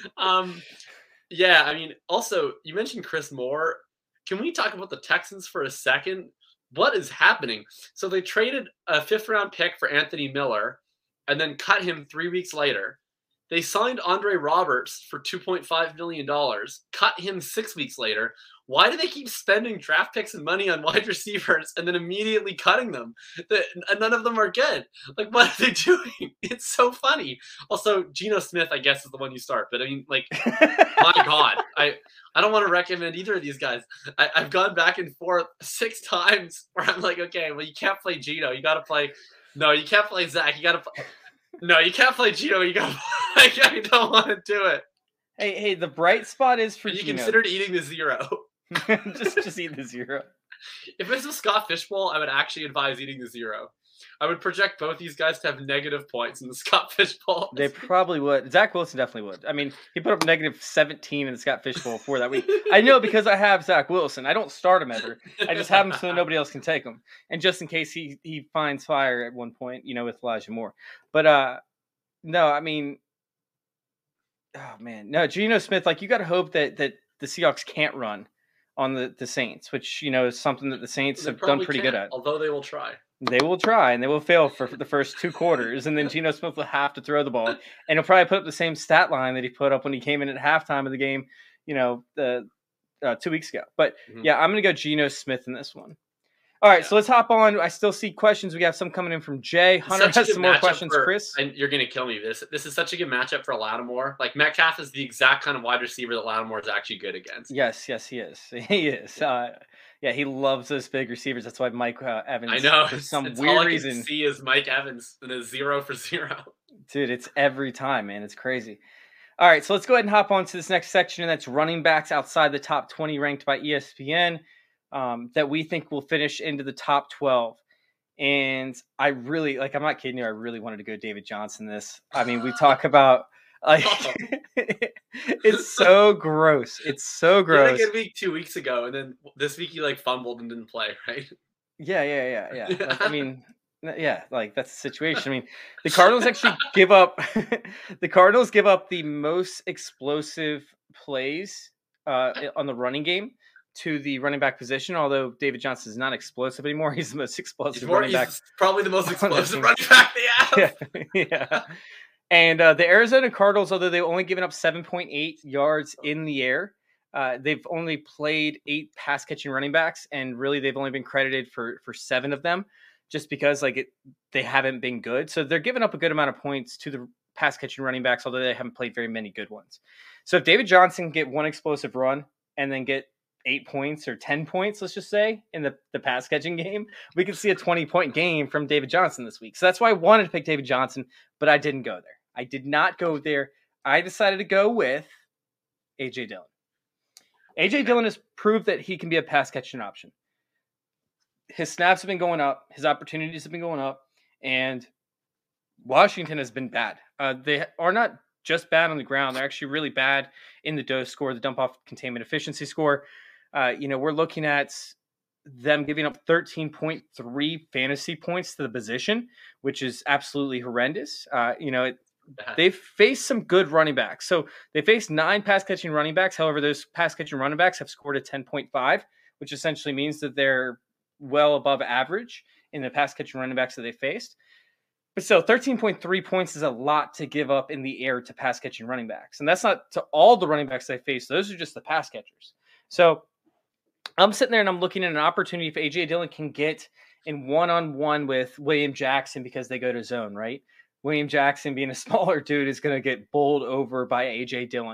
Yeah, I mean, also, you mentioned Chris Moore. Can we talk about the Texans for a second? What is happening? So they traded a 5th-round pick for Anthony Miller and then cut him 3 weeks later. They signed Andre Roberts for $2.5 million, cut him 6 weeks later. Why do they keep spending draft picks and money on wide receivers and then immediately cutting them? None of them are good. Like, what are they doing? It's so funny. Also, Geno Smith, I guess, is the one you start. But, I mean, like, my God. I don't want to recommend either of these guys. I've gone back and forth 6 times where I'm like, okay, well, you can't play Geno. You got to play – no, you can't play Zach. You got to play – no, you can't play Geno. You got to – I don't want to do it. Hey, the bright spot is for you Geno. Considered eating the 0. just eat the 0. If this was Scott Fishbowl, I would actually advise eating the 0. I would project both these guys to have negative points in the Scott Fish Bowl. They probably would. Zach Wilson definitely would. I mean, he put up negative 17 in the Scott Fish Bowl for that week. I know because I have Zach Wilson. I don't start him ever. I just have him so nobody else can take him. And just in case he finds fire at one point, with Elijah Moore. But no, I mean, oh man, no, Geno Smith. Like, you got to hope that the Seahawks can't run on the Saints, which is something that the Saints have done pretty good at. Although they will try. They will try, and they will fail for the first 2 quarters, and then Geno Smith will have to throw the ball, and he'll probably put up the same stat line that he put up when he came in at halftime of the game, 2 weeks ago. But yeah, I'm going to go Geno Smith in this one. All right, so let's hop on. I still see questions. We have some coming in from Jay. Hunter has some more questions. Chris, and you're going to kill me. This is such a good matchup for Lattimore. Like, Metcalf is the exact kind of wide receiver that Lattimore is actually good against. Yes, he is. He is. Yeah, he loves those big receivers. That's why Mike Evans. I know. For some it's weird all I reason. Can see is Mike Evans and a 0 for 0. Dude, it's every time, man. It's crazy. All right, so let's go ahead and hop on to this next section, and that's running backs outside the top 20 ranked by ESPN. That we think will finish into the top 12. And I really, I'm not kidding you, I really wanted to go David Johnson this. I mean, we talk about, it's so gross. It's so gross. Like a week 2 weeks ago, and then this week he fumbled and didn't play, right? Yeah. I mean, yeah, that's the situation. I mean, the Cardinals actually give up the most explosive plays on the running game to the running back position, although David Johnson is not explosive anymore. He's the most explosive running back. He's probably the most explosive running back they have. Yeah. And the Arizona Cardinals, although they've only given up 7.8 yards in the air, they've only played 8 pass-catching running backs, and really they've only been credited for 7 of them, just because they haven't been good. So they're giving up a good amount of points to the pass-catching running backs, although they haven't played very many good ones. So if David Johnson can get one explosive run and then get 8 points or 10 points, let's just say, in the pass catching game, we could see a 20-point game from David Johnson this week. So that's why I wanted to pick David Johnson, but I didn't go there. I did not go there. I decided to go with A.J. Dillon. A.J. Dillon has proved that he can be a pass catching option. His snaps have been going up. His opportunities have been going up. And Washington has been bad. They are not just bad on the ground. They're actually really bad in the DOS score, the dump off containment efficiency score. We're looking at them giving up 13.3 fantasy points to the position, which is absolutely horrendous. They've faced some good running backs. So they faced 9 pass catching running backs. However, those pass catching running backs have scored a 10.5, which essentially means that they're well above average in the pass catching running backs that they faced. But still, 13.3 points is a lot to give up in the air to pass catching running backs. And that's not to all the running backs they face. Those are just the pass catchers. So I'm sitting there and I'm looking at an opportunity if A.J. Dillon can get in one-on-one with William Jackson because they go to zone, right? William Jackson, being a smaller dude, is going to get bowled over by A.J. Dillon.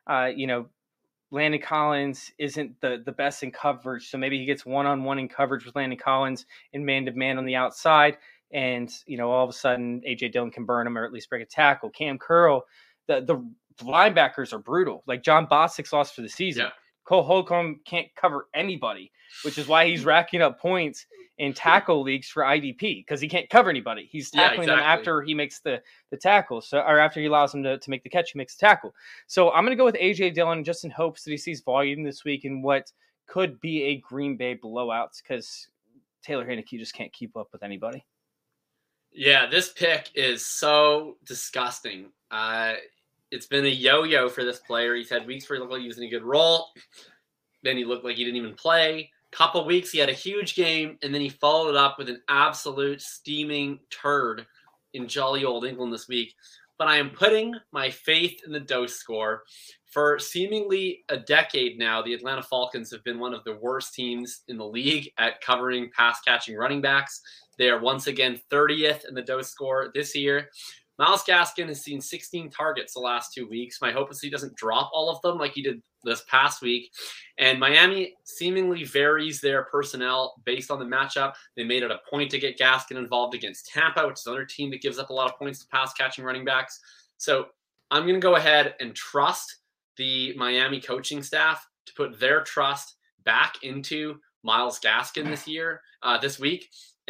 Landon Collins isn't the best in coverage, so maybe he gets one-on-one in coverage with Landon Collins in man-to-man on the outside, and all of a sudden A.J. Dillon can burn him or at least break a tackle. Cam Curl, the linebackers are brutal. Like John Bostic's lost for the season. Yeah. Cole Holcomb can't cover anybody, which is why he's racking up points in tackle leagues for IDP, because he can't cover anybody. He's tackling them after he makes the tackle, or after he allows him to make the catch, he makes the tackle. So I'm going to go with A.J. Dillon just in hopes that he sees volume this week in what could be a Green Bay blowout, because Taylor Heinicke just can't keep up with anybody. Yeah, this pick is so disgusting. It's been a yo-yo for this player. He's had weeks where he looked like he was in a good role. Then he looked like he didn't even play. Couple weeks, he had a huge game, and then he followed it up with an absolute steaming turd in jolly old England this week. But I am putting my faith in the dose score. For seemingly a decade now, the Atlanta Falcons have been one of the worst teams in the league at covering pass-catching running backs. They are once again 30th in the dose score this year. Myles Gaskin has seen 16 targets the last 2 weeks. My hope is he doesn't drop all of them like he did this past week. And Miami seemingly varies their personnel based on the matchup. They made it a point to get Gaskin involved against Tampa, which is another team that gives up a lot of points to pass-catching running backs. So I'm going to go ahead and trust the Miami coaching staff to put their trust back into Myles Gaskin this week.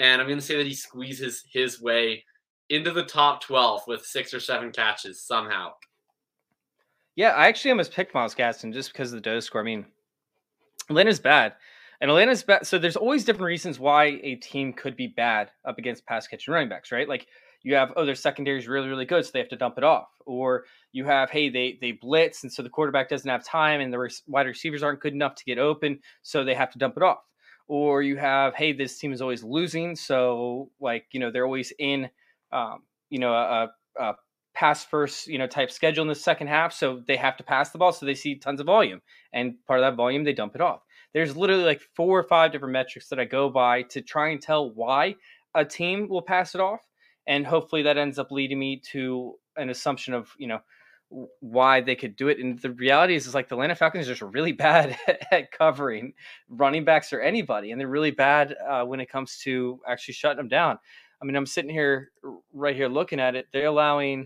and I'm going to say that he squeezes his way into the top 12 with 6 or 7 catches somehow. Yeah, I actually almost picked Myles Gaskin just because of the Doe score. I mean, Atlanta's bad. And Atlanta's bad. So there's always different reasons why a team could be bad up against pass catching running backs, right? Like you have, their secondary is really, really good, so they have to dump it off. Or you have, hey, they blitz, and so the quarterback doesn't have time, and the wide receivers aren't good enough to get open, so they have to dump it off. Or you have, hey, this team is always losing, so like, they're always in, a pass first, type schedule in the second half. So they have to pass the ball. So they see tons of volume, and part of that volume, they dump it off. There's literally like 4 or 5 different metrics that I go by to try and tell why a team will pass it off. And hopefully that ends up leading me to an assumption of, why they could do it. And the reality is like the Atlanta Falcons are just really bad at covering running backs or anybody. And they're really bad when it comes to actually shutting them down. I mean, I'm sitting here right here looking at it. They're allowing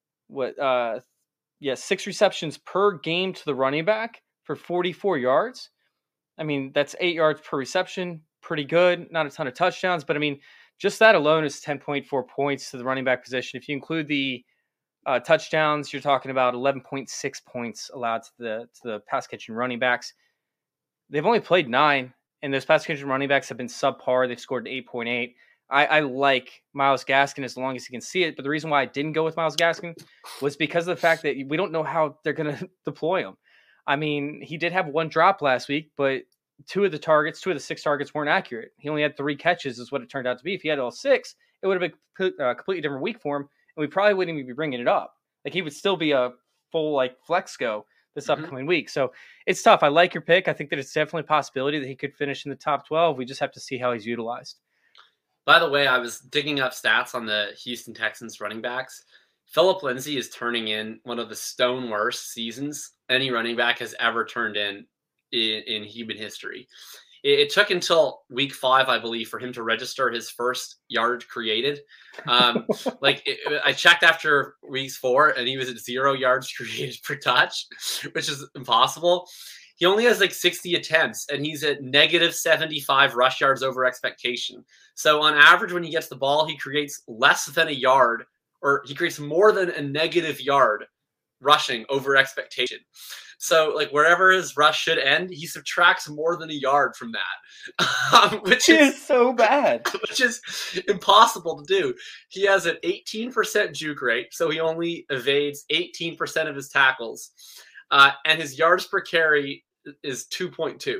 6 receptions per game to the running back for 44 yards. I mean, that's 8 yards per reception. Pretty good. Not a ton of touchdowns, but I mean, just that alone is 10.4 points to the running back position. If you include the touchdowns, you're talking about 11.6 points allowed to the pass catching running backs. They've only played 9, and those pass catching running backs have been subpar. They've scored 8.8. I like Myles Gaskin as long as he can see it, but the reason why I didn't go with Myles Gaskin was because of the fact that we don't know how they're going to deploy him. I mean, he did have 1 drop last week, but 2 of the 6 targets weren't accurate. He only had 3 catches is what it turned out to be. If he had all 6, it would have been a completely different week for him, and we probably wouldn't even be bringing it up. Like, he would still be a full, flex go this upcoming week. So it's tough. I like your pick. I think that it's definitely a possibility that he could finish in the top 12. We just have to see how he's utilized. By the way, I was digging up stats on the Houston Texans running backs. Phillip Lindsay is turning in one of the stone worst seasons any running back has ever turned in human history. It took until week 5, I believe, for him to register his first yard created. I checked after weeks 4, and he was at 0 yards created per touch, which is impossible. He only has 60 attempts, and he's at negative 75 rush yards over expectation. So on average, when he gets the ball, he creates less than a yard, or he creates more than a negative yard rushing over expectation. So wherever his rush should end, he subtracts more than a yard from that, which is so bad, which is impossible to do. He has an 18% juke rate, so he only evades 18% of his tackles. And his yards per carry is 2.2.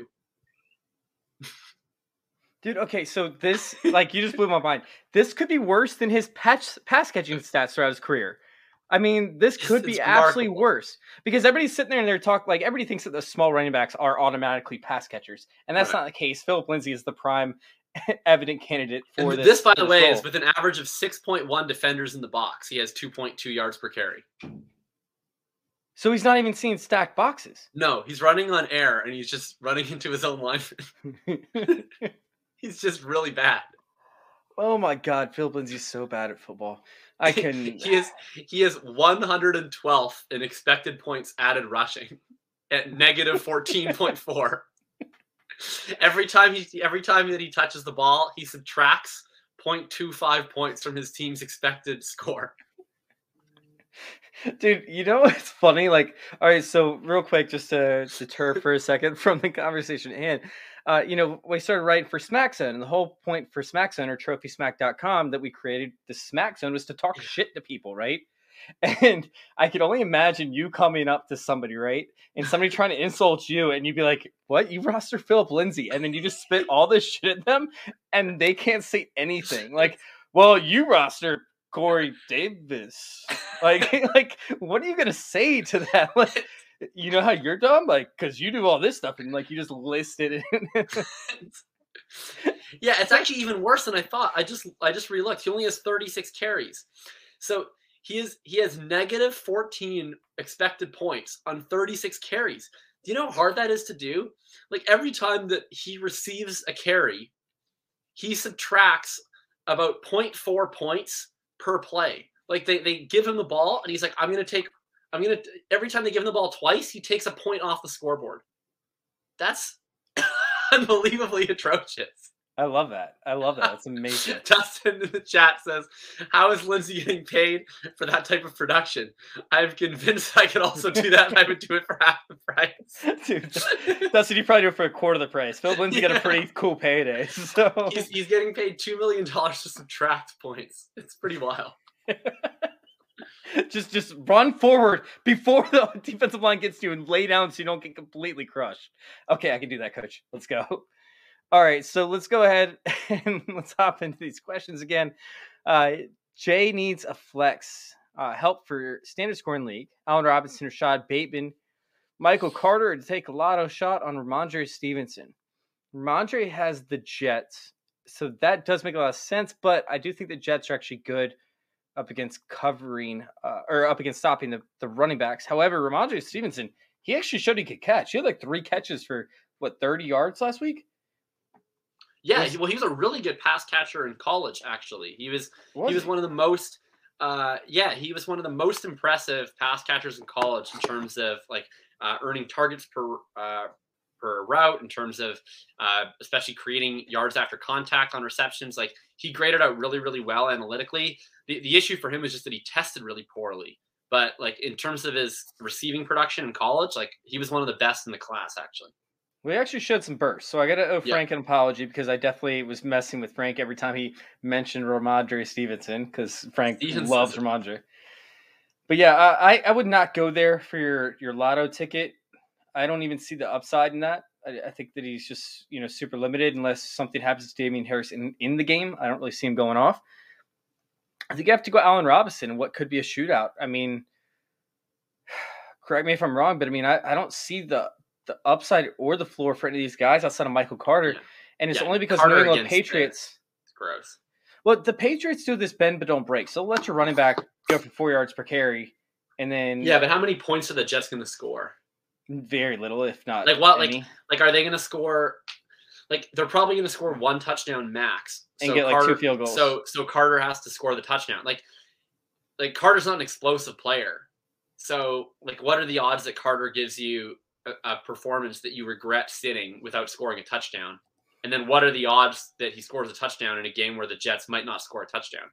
Dude, okay, so this, you just blew my mind. This could be worse than his pass catching stats throughout his career. I mean, this could be absolutely worse because everybody's sitting there and they're talking, everybody thinks that the small running backs are automatically pass catchers. And that's not the case. Phillip Lindsay is the prime evident candidate for and this. This, by the way, is with an average of 6.1 defenders in the box. He has 2.2 yards per carry. So he's not even seeing stacked boxes. No, he's running on air, and he's just running into his own line. He's just really bad. Oh my God, Phillip Lindsay's so bad at football. I can. He is 112th in expected points added rushing at negative 14.4. Every time that he touches the ball, he subtracts 0.25 points from his team's expected score. Dude, what's funny? All right, so real quick, just to deter for a second from the conversation at hand. We started writing for Smack Zone, and the whole point for Smack Zone or TrophySmack.com that we created the Smack Zone was to talk shit to people, right? And I could only imagine you coming up to somebody, right? And somebody trying to insult you, and you'd be like, what? You roster Phillip Lindsay. And then you just spit all this shit at them, and they can't say anything. Well, you roster Corey Davis. What are you going to say to that? You know how you're dumb? Because you do all this stuff, and you just listed it. Yeah, it's actually even worse than I thought. I just re-looked. He only has 36 carries. So he has negative 14 expected points on 36 carries. Do you know how hard that is to do? Every time that he receives a carry, he subtracts about 0.4 points per play. They give him the ball, and he's like, every time they give him the ball twice, he takes a point off the scoreboard. That's unbelievably atrocious. I love that. I love that. That's amazing. Dustin in the chat says, how is Lindsay getting paid for that type of production? I'm convinced I could also do that and I would do it for half the price. Dude, Dustin, you probably do it for a quarter of the price. Phil Lindsay got a pretty cool payday. So he's getting paid $2 million to subtract points. It's pretty wild. just run forward before the defensive line gets to you and lay down so you don't get completely crushed. Okay, I can do that, coach. Let's go. All right, so let's go ahead and let's hop into these questions again. Jay needs a flex help for standard scoring league. Allen Robinson, Rashad Bateman, Michael Carter to take a lotto shot on Ramondre Stevenson. Ramondre has the Jets, so that does make a lot of sense, but I do think the Jets are actually good up against covering or up against stopping the running backs. However, Ramondre Stevenson, he actually showed he could catch. He had like 3 catches for 30 yards last week. Yeah, he was a really good pass catcher in college. Actually, he was one of the most. He was one of the most impressive pass catchers in college in terms of like earning targets per route, in terms of especially creating yards after contact on receptions. Like he graded out really, really well analytically. The issue for him is just that he tested really poorly. But like in terms of his receiving production in college, like he was one of the best in the class actually. We actually showed some bursts, so I got to owe Frank an apology because I definitely was messing with Frank every time he mentioned Ramondre Stevenson because Frank loves Ramondre. But yeah, I would not go there for your lotto ticket. I don't even see the upside in that. I think that he's just super limited unless something happens to Damien Harris in the game. I don't really see him going off. I think you have to go Allen Robinson and what could be a shootout. I mean, correct me if I'm wrong, but I mean I don't see the upside or the floor for any of these guys outside of Michael Carter. Yeah. And it's only because New England Patriots. It's gross. Well, the Patriots do this bend but don't break. So let your running back go for 4 yards per carry. And then. Yeah, but how many points are the Jets going to score? Very little, if not. Like what? Any. Like are they going to score? Like they're probably going to score 1 touchdown max. And get like 2 field goals. So Carter has to score the touchdown. Like Carter's not an explosive player. So like what are the odds that Carter gives you a performance that you regret sitting without scoring a touchdown? And then what are the odds that he scores a touchdown in a game where the Jets might not score a touchdown?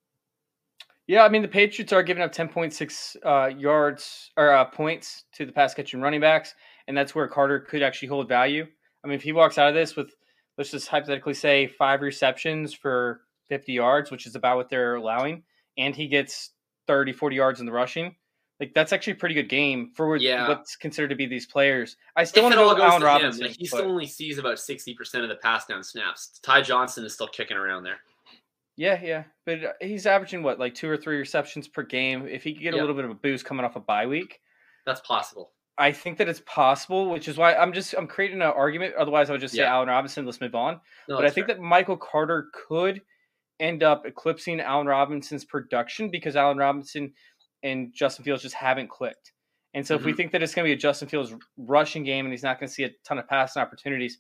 Yeah, I mean, the Patriots are giving up 10.6 yards or points to the pass catching running backs, and that's where Carter could actually hold value. I mean, if he walks out of this with, let's just hypothetically say 5 receptions for 50 yards, which is about what they're allowing, and he gets 30, 40 yards in the rushing, like that's actually a pretty good game for what's considered to be these players. I still want to go with Allen Robinson. Like he still only sees about 60% of the pass down snaps. Ty Johnson is still kicking around there. Yeah, but he's averaging like 2 or 3 receptions per game. If he could get a little bit of a boost coming off a bye week, that's possible. I think that it's possible, which is why I'm creating an argument. Otherwise, I would just say Allen Robinson. Let's move on. No, but I think that Michael Carter could end up eclipsing Allen Robinson's production because Allen Robinson and Justin Fields just haven't clicked. And so if we think that it's going to be a Justin Fields rushing game and he's not going to see a ton of passing opportunities,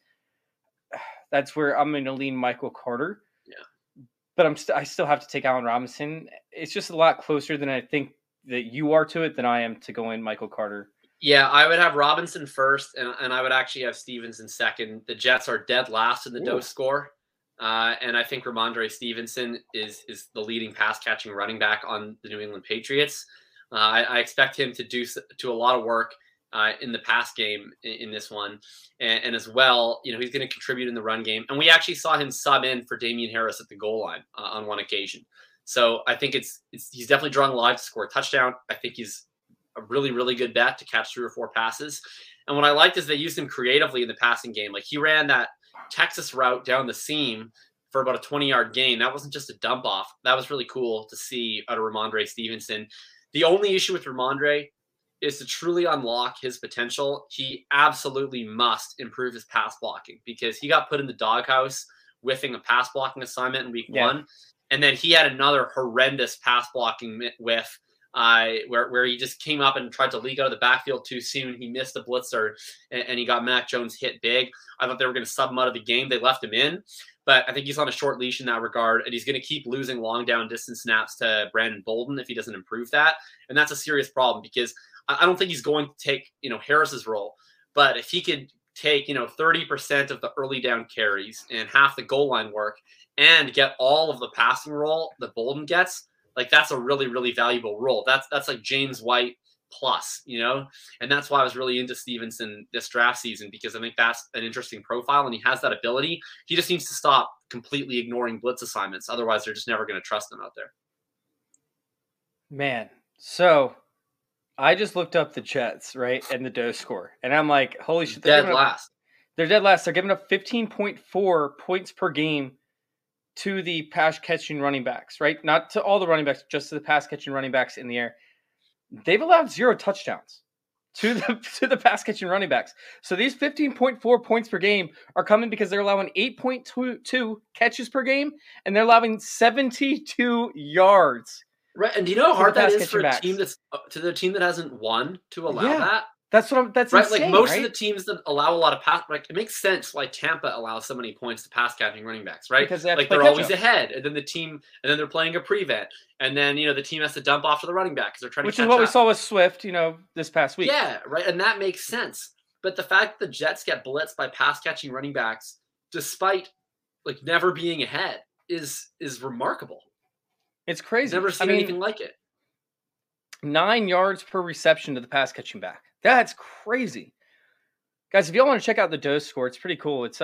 that's where I'm going to lean Michael Carter. Yeah. But I still have to take Allen Robinson. It's just a lot closer than I think that you are to it than I am to go in Michael Carter. Yeah, I would have Robinson first, and I would actually have Stevenson second. The Jets are dead last in the dose score. And I think Ramondre Stevenson is the leading pass-catching running back on the New England Patriots. I expect him to do a lot of work in the pass game in this one. And as well, he's going to contribute in the run game. And we actually saw him sub in for Damien Harris at the goal line on one occasion. So I think he's definitely drawing live to score a touchdown. I think he's a really, really good bet to catch 3 or 4 passes. And what I liked is they used him creatively in the passing game. Like he ran that Texas route down the seam for about a 20-yard gain. That wasn't just a dump off. That was really cool to see out of Ramondre Stevenson. The only issue with Ramondre is to truly unlock his potential. He absolutely must improve his pass blocking because he got put in the doghouse whiffing a pass blocking assignment in week 1. And then he had another horrendous pass blocking whiff where he just came up and tried to leak out of the backfield too soon. He missed a blitzer and he got Mac Jones hit big. I thought they were going to sub him out of the game. They left him in, but I think he's on a short leash in that regard, and he's going to keep losing long down distance snaps to Brandon Bolden if he doesn't improve that. And that's a serious problem because I don't think he's going to take, Harris's role, but if he could take, 30% of the early down carries and half the goal line work and get all of the passing role that Bolden gets, like that's a really, really valuable role. That's like James White plus, and that's why I was really into Stevenson this draft season, because I think that's an interesting profile and he has that ability. He just needs to stop completely ignoring blitz assignments. Otherwise, they're just never going to trust him out there. Man, so I just looked up the Jets, right, and the dose score, and I'm like, holy shit, They're dead last. They're dead last. They're giving up 15.4 points per game to the pass-catching running backs, right? Not to all the running backs, just to the pass-catching running backs in the air. They've allowed 0 touchdowns to the pass-catching running backs. So these 15.4 points per game are coming because they're allowing 8.2 catches per game, and they're allowing 72 yards. Right, and do you know how hard that is for a team that hasn't won to allow that? That's right. Insane, like most of the teams that allow a lot of pass, like it makes sense why Tampa allows so many points to pass catching running backs, right? Because they're always ahead, and then they're playing a prevent, and then the team has to dump off to the running back because they're trying to. Which is what we saw with Swift, this past week. Yeah, right, and that makes sense. But the fact that the Jets get blitzed by pass catching running backs, despite like never being ahead, is remarkable. It's crazy. Never seen anything like it. 9 yards per reception to the pass catching back. That's crazy. Guys, if y'all want to check out the dose score, it's pretty cool. It's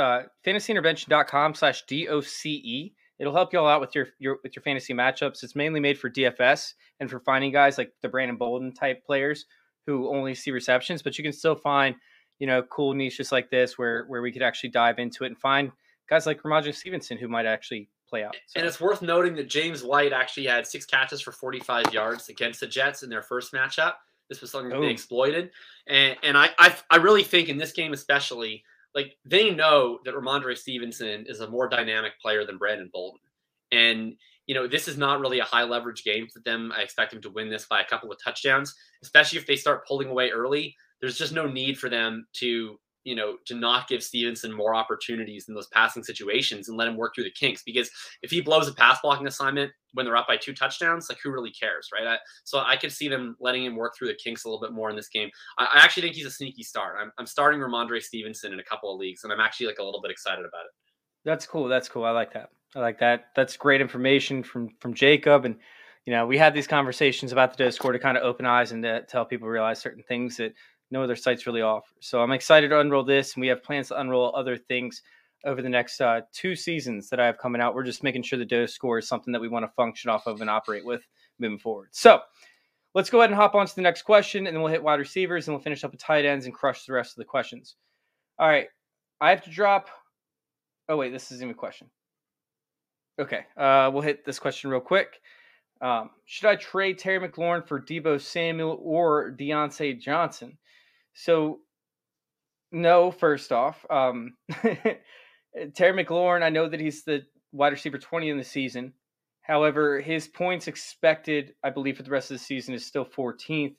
fantasyintervention.com/DOCE. It'll help y'all out with your fantasy matchups. It's mainly made for DFS and for finding guys like the Brandon Bolden type players who only see receptions, but you can still find, cool niches like this where we could actually dive into it and find guys like Ramondre Stevenson who might actually play out. So. And it's worth noting that James White actually had 6 catches for 45 yards against the Jets in their first matchup. This was something that they exploited. And I really think in this game especially, like they know that Ramondre Stevenson is a more dynamic player than Brandon Bolden. And, this is not really a high leverage game for them. I expect them to win this by a couple of touchdowns, especially if they start pulling away early. There's just no need for them to not give Stevenson more opportunities in those passing situations and let him work through the kinks. Because if he blows a pass blocking assignment when they're up by 2 touchdowns, like who really cares, right? So I could see them letting him work through the kinks a little bit more in this game. I actually think he's a sneaky start. I'm starting Ramondre Stevenson in a couple of leagues, and I'm actually like a little bit excited about it. That's cool. I like that. That's great information from Jacob. And, we had these conversations about the dose score to kind of open eyes and to help people realize certain things that no other sites really offer. So I'm excited to unroll this, and we have plans to unroll other things over the next 2 seasons that I have coming out. We're just making sure the dose score is something that we want to function off of and operate with moving forward. So let's go ahead and hop on to the next question, and then we'll hit wide receivers, and we'll finish up with tight ends and crush the rest of the questions. All right. I have to drop. Oh, wait, this isn't even a question. Okay. We'll hit this question real quick. Should I trade Terry McLaurin for Deebo Samuel or Deontay Johnson? So, no, first off, Terry McLaurin, I know that he's the wide receiver 20 in the season. However, his points expected, I believe, for the rest of the season is still 14th.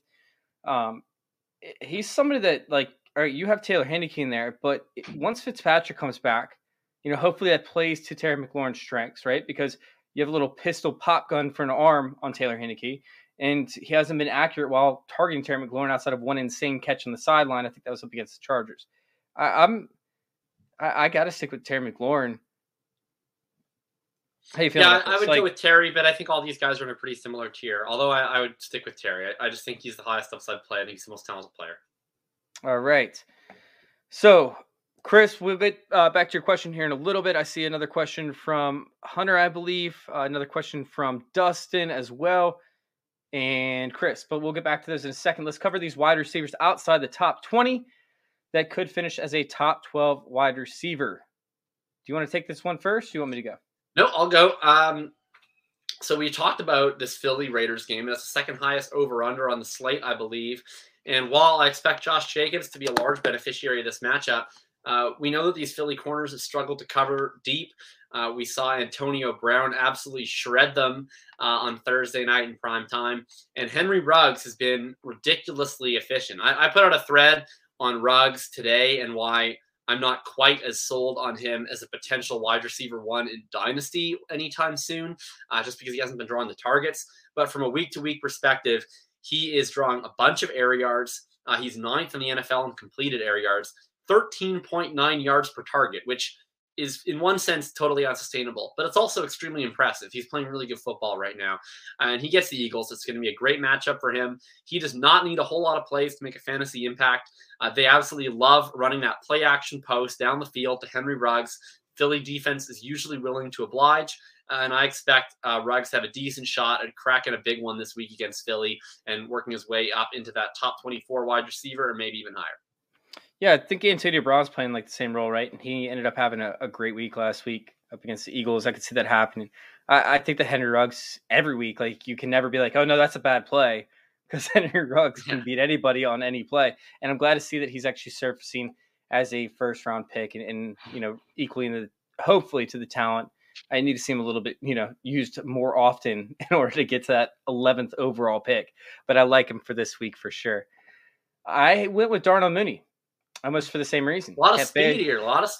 He's somebody that, like, all right, you have Taylor Heinicke in there, but once Fitzpatrick comes back, hopefully that plays to Terry McLaurin's strengths, right? Because you have a little pistol pop gun for an arm on Taylor Heinicke. And he hasn't been accurate while targeting Terry McLaurin outside of one insane catch on the sideline. I think that was up against the Chargers. I got to stick with Terry McLaurin. How you feeling? Yeah, I would go with Terry, but I think all these guys are in a pretty similar tier. Although I would stick with Terry. I just think he's the highest upside player. I think he's the most talented player. All right. So, Chris, we'll get back to your question here in a little bit. I see another question from Hunter, I believe. Another question from Dustin as well. And Chris, but we'll get back to those in a second. Let's cover these wide receivers outside the top 20 that could finish as a top 12 wide receiver. Do you want to take this one first? Do you want me to go? No, I'll go. So we talked about this Philly Raiders game. That's the second highest over-under on the slate, I believe. And while I expect Josh Jacobs to be a large beneficiary of this matchup, we know that these Philly corners have struggled to cover deep. We saw Antonio Brown absolutely shred them on Thursday night in prime time. And Henry Ruggs has been ridiculously efficient. I put out a thread on Ruggs today and why I'm not quite as sold on him as a potential wide receiver 1 in Dynasty anytime soon, just because he hasn't been drawing the targets. But from a week-to-week perspective, he is drawing a bunch of air yards. He's 9th in the NFL in completed air yards. 13.9 yards per target, which is in one sense totally unsustainable, but it's also extremely impressive. He's playing really good football right now, and he gets the Eagles. It's going to be a great matchup for him. He does not need a whole lot of plays to make a fantasy impact. They absolutely love running that play action post down the field to Henry Ruggs. Philly defense is usually willing to oblige, and I expect Ruggs to have a decent shot at cracking a big one this week against Philly and working his way up into that top 24 wide receiver or maybe even higher. Yeah, I think Antonio Brown's playing like the same role, right? And he ended up having a great week last week up against the Eagles. I could see that happening. I think that Henry Ruggs every week, like you can never be like, oh no, that's a bad play, because Henry Ruggs can beat anybody on any play. And I'm glad to see that he's actually surfacing as a first round pick and equaling hopefully to the talent. I need to see him a little bit, used more often in order to get to that 11th overall pick. But I like him for this week for sure. I went with Darnell Mooney. Almost for the same reason. A lot of speed here.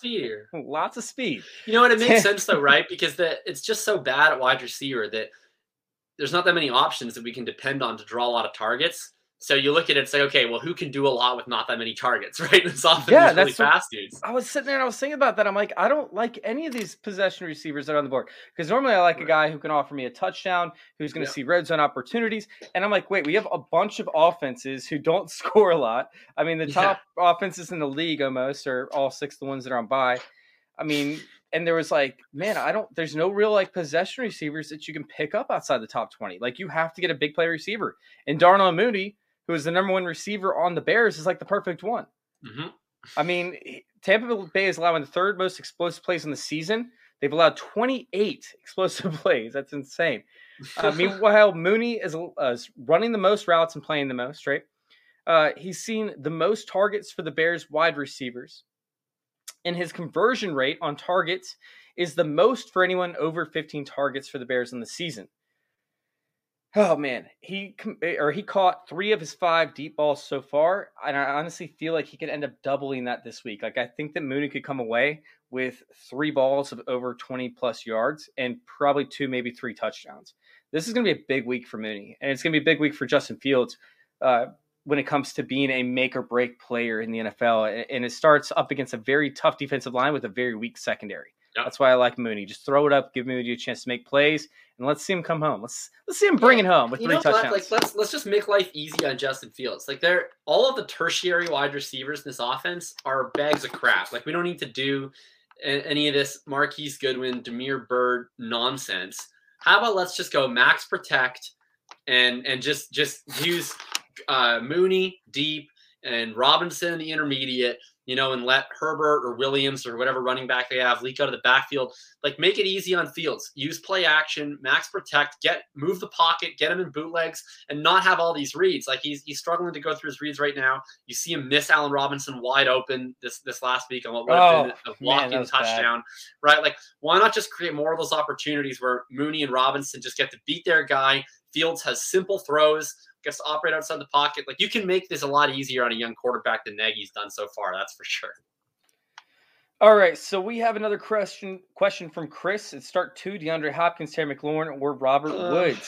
Lots of speed. You know what? It makes sense though, right? Because it's just so bad at wide receiver that there's not that many options that we can depend on to draw a lot of targets. So you look at it and say, okay, well, who can do a lot with not that many targets, right? It's often these really fast dudes. I was sitting there and I was thinking about that. I'm like, I don't like any of these possession receivers that are on the board. Because normally I like a guy who can offer me a touchdown, who's going to see red zone opportunities. And I'm like, wait, we have a bunch of offenses who don't score a lot. I mean, the top offenses in the league almost are all 6 the ones that are on bye. I mean, and there was like, man, there's no real like possession receivers that you can pick up outside the top 20. Like you have to get a big play receiver. And Darnell Mooney, who is the number 1 receiver on the Bears, is like the perfect one. Mm-hmm. I mean, Tampa Bay is allowing the 3rd most explosive plays in the season. They've allowed 28 explosive plays. That's insane. Meanwhile, Mooney is running the most routes and playing the most, right? He's seen the most targets for the Bears wide receivers. And his conversion rate on targets is the most for anyone over 15 targets for the Bears in the season. Oh, man, he caught 3 of his 5 deep balls so far, and I honestly feel like he could end up doubling that this week. Like, I think that Mooney could come away with 3 balls of over 20-plus yards and probably 2, maybe 3 touchdowns. This is going to be a big week for Mooney, and it's going to be a big week for Justin Fields when it comes to being a make-or-break player in the NFL, and it starts up against a very tough defensive line with a very weak secondary. Yep. That's why I like Mooney. Just throw it up, give Mooney a chance to make plays, and let's see him come home. Let's see him bring it home with 3 touchdowns. Like let's just make life easy on Justin Fields. Like all of the tertiary wide receivers in this offense are bags of crap. Like we don't need to do any of this Marquise Goodwin, Damiere Byrd nonsense. How about let's just go max protect and just use Mooney deep and Robinson in the intermediate, and let Herbert or Williams or whatever running back they have leak out of the backfield. Like, make it easy on Fields. Use play action, max protect, move the pocket, get him in bootlegs, and not have all these reads. Like, he's struggling to go through his reads right now. You see him miss Allen Robinson wide open this last week on what would have been a walk-in touchdown, right? Like, why not just create more of those opportunities where Mooney and Robinson just get to beat their guy? Fields has simple throws, gets to operate outside the pocket. Like, you can make this a lot easier on a young quarterback than Nagy's done so far. That's for sure. All right, so we have another question from Chris. It's start 2, DeAndre Hopkins, Terry McLaurin, or Robert Woods.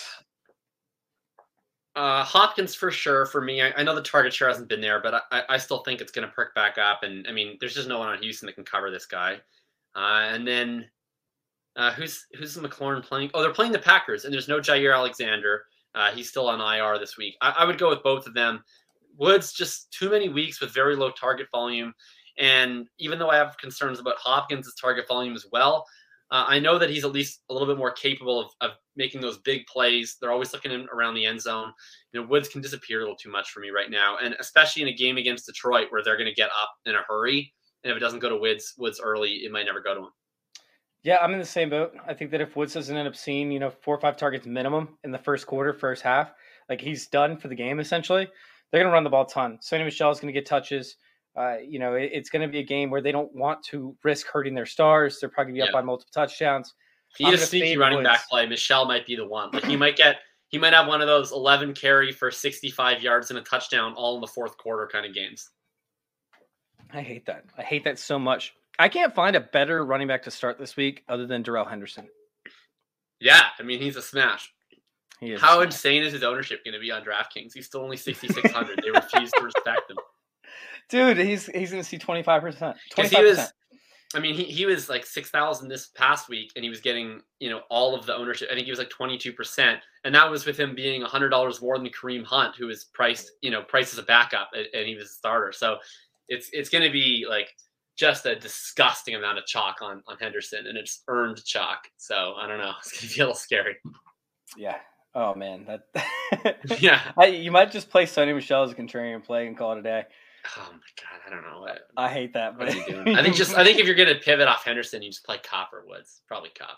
Hopkins for sure for me. I know the target share hasn't been there, but I still think it's going to perk back up. And, I mean, there's just no one on Houston that can cover this guy. And then who's the McLaurin playing? Oh, they're playing the Packers, and there's no Jair Alexander. He's still on IR this week. I would go with both of them. Woods, just too many weeks with very low target volume. And even though I have concerns about Hopkins' target volume as well, I know that he's at least a little bit more capable of making those big plays. They're always looking in around the end zone. Woods can disappear a little too much for me right now. And especially in a game against Detroit where they're going to get up in a hurry. And if it doesn't go to Woods early, it might never go to him. Yeah, I'm in the same boat. I think that if Woods doesn't end up seeing, 4 or 5 targets minimum in the first quarter, first half, like he's done for the game essentially, they're going to run the ball a ton. Sony Michel is going to get touches. It's going to be a game where they don't want to risk hurting their stars. They're probably going to be up by multiple touchdowns. If you need a sneaky running back play, Michel might be the one. Like he might have one of those 11 carry for 65 yards and a touchdown all in the fourth quarter kind of games. I hate that. I hate that so much. I can't find a better running back to start this week other than Darrell Henderson. Yeah, I mean, he's a smash. He is. How insane is his ownership going to be on DraftKings? He's still only 6,600. They refuse to respect him. Dude, he's gonna see 25%. 25%. He was like 6,000 this past week, and he was getting, all of the ownership. I think he was like 22%, and that was with him being $100 more than Kareem Hunt, who was priced as a backup, and he was a starter. So it's going to be like just a disgusting amount of chalk on Henderson, and it's earned chalk. So I don't know. It's going to be a little scary. Yeah. Oh man, that. Yeah. You might just play Sony Michel as a contrarian play and call it a day. Oh my god, I don't know. I hate that. What are you doing? I think if you're gonna pivot off Henderson, you just play Copp or Woods. Probably Copp.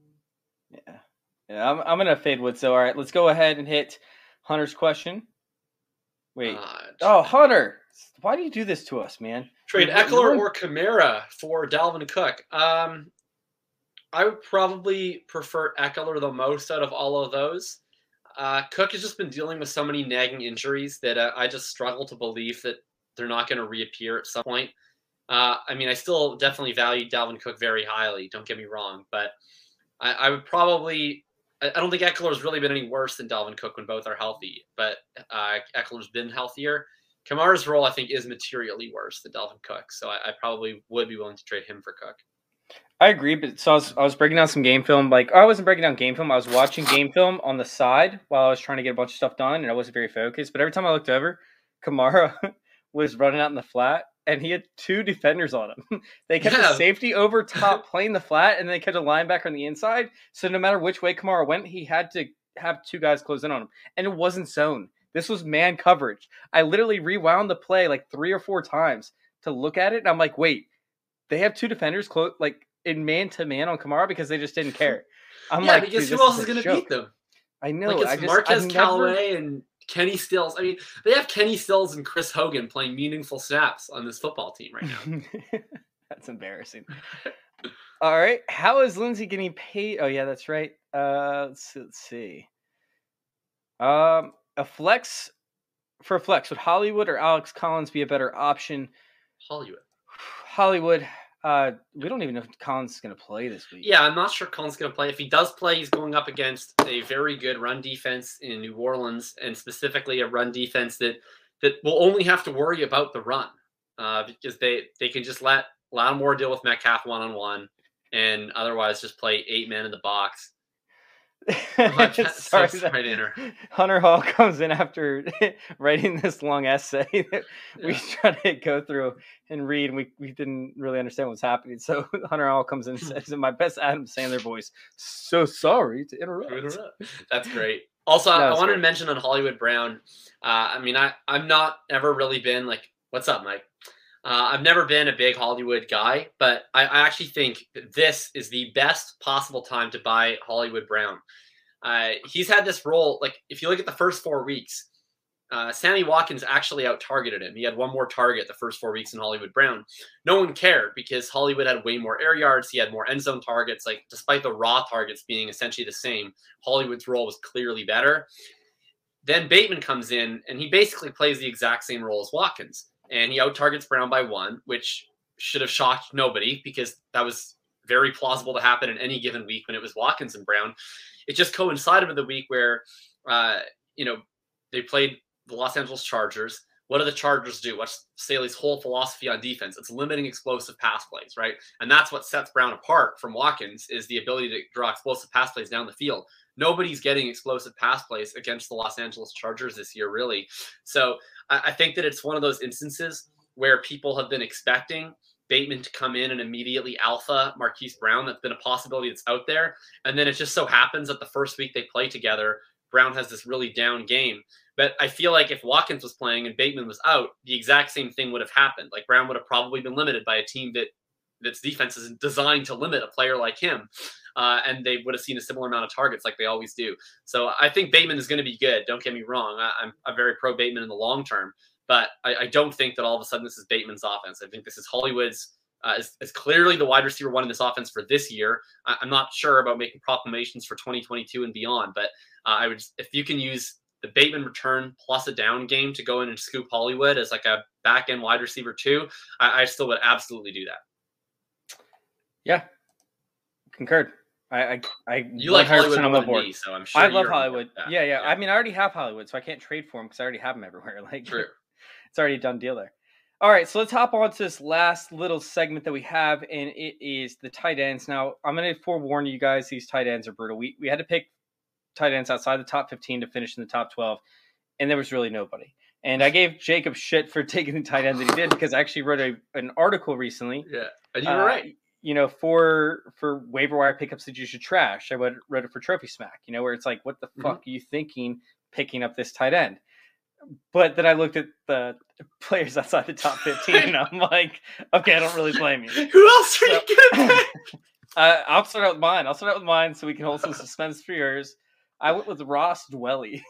Yeah. I'm gonna fade Woods. So all right, let's go ahead and hit Hunter's question. Wait. Hunter, why do you do this to us, man? Trade Eckler or Kamara for Dalvin Cook. I would probably prefer Eckler the most out of all of those. Cook has just been dealing with so many nagging injuries that I just struggle to believe that they're not going to reappear at some point. I still definitely value Dalvin Cook very highly. Don't get me wrong, but I would probably. I don't think Eckler's really been any worse than Dalvin Cook when both are healthy, but Eckler's been healthier. Kamara's role, I think, is materially worse than Dalvin Cook, so I probably would be willing to trade him for Cook. I agree, but so I was breaking down some game film. I wasn't breaking down game film. I was watching game film on the side while I was trying to get a bunch of stuff done, and I wasn't very focused. But every time I looked over, Kamara was running out in the flat, and he had two defenders on him. They kept the safety over top playing the flat, and they kept a linebacker on the inside. So no matter which way Kamara went, he had to have two guys close in on him. And it wasn't zone. This was man coverage. I literally rewound the play like 3 or 4 times to look at it, and I'm like, wait, they have two defenders in man-to-man on Kamara because they just didn't care. Because who else is going to beat them? I know. It's Marquez Callaway and Kenny Stills. They have Kenny Stills and Chris Hogan playing meaningful snaps on this football team right now. That's embarrassing. All right. How is Lindsay getting paid? Oh, yeah, that's right. Let's see. For a flex, would Hollywood or Alex Collins be a better option? Hollywood. We don't even know if Collins is going to play this week. Yeah, I'm not sure Collins is going to play. If he does play, he's going up against a very good run defense in New Orleans, and specifically a run defense that will only have to worry about the run because they can just let Lattimore deal with Metcalf one-on-one and otherwise just play 8 men in the box. Sorry Hunter Hall comes in after writing this long essay that we tried to go through and read, and we didn't really understand what's happening. So Hunter Hall comes in and says, in my best Adam Sandler voice, "So sorry to interrupt." That's great. Also, I wanted to mention on Hollywood Brown. I've not ever really been like, "What's up, Mike?" I've never been a big Hollywood guy, but I actually think that this is the best possible time to buy Hollywood Brown. He's had this role, if you look at the first 4 weeks, Sammy Watkins actually out-targeted him. He had one more target the first 4 weeks in Hollywood Brown. No one cared because Hollywood had way more air yards. He had more end zone targets. Despite the raw targets being essentially the same, Hollywood's role was clearly better. Then Bateman comes in, and he basically plays the exact same role as Watkins. And he out-targets Brown by 1, which should have shocked nobody because that was very plausible to happen in any given week when it was Watkins and Brown. It just coincided with the week where, they played the Los Angeles Chargers. What do the Chargers do? What's Staley's whole philosophy on defense? It's limiting explosive pass plays, right? And that's what sets Brown apart from Watkins is the ability to draw explosive pass plays down the field. Nobody's getting explosive pass plays against the Los Angeles Chargers this year, really. So I think that it's one of those instances where people have been expecting Bateman to come in and immediately alpha Marquise Brown. That's been a possibility that's out there. And then it just so happens that the first week they play together, Brown has this really down game. But I feel like if Watkins was playing and Bateman was out, the exact same thing would have happened. Brown would have probably been limited by a team that's defense is designed to limit a player like him. And they would have seen a similar amount of targets like they always do. So I think Bateman is going to be good. Don't get me wrong. I'm very pro Bateman in the long term. But I don't think that all of a sudden this is Bateman's offense. I think this is Hollywood's is clearly the wide receiver one in this offense for this year. I'm not sure about making proclamations for 2022 and beyond. But if you can use the Bateman return plus a down game to go in and scoop Hollywood as a back-end wide receiver 2, I still would absolutely do that. Yeah. Concurred. You like Hollywood more than me, so I'm sure I love Hollywood. Yeah. I already have Hollywood, so I can't trade for him because I already have him everywhere. True. It's already a done deal there. All right, so let's hop on to this last little segment that we have, and it is the tight ends. Now, I'm going to forewarn you guys, these tight ends are brutal. We had to pick tight ends outside the top 15 to finish in the top 12, and there was really nobody. And I gave Jacob shit for taking the tight end that he did because I actually wrote an article recently. Yeah, and you were right. For waiver wire pickups that you should trash. I wrote it for Trophy Smack, where it's like, what the fuck are you thinking picking up this tight end? But then I looked at the players outside the top 15, and I'm like, okay, I don't really blame you. Who else are you going to pick? I'll start out with mine so we can hold some suspense for yours. I went with Ross Dwelley.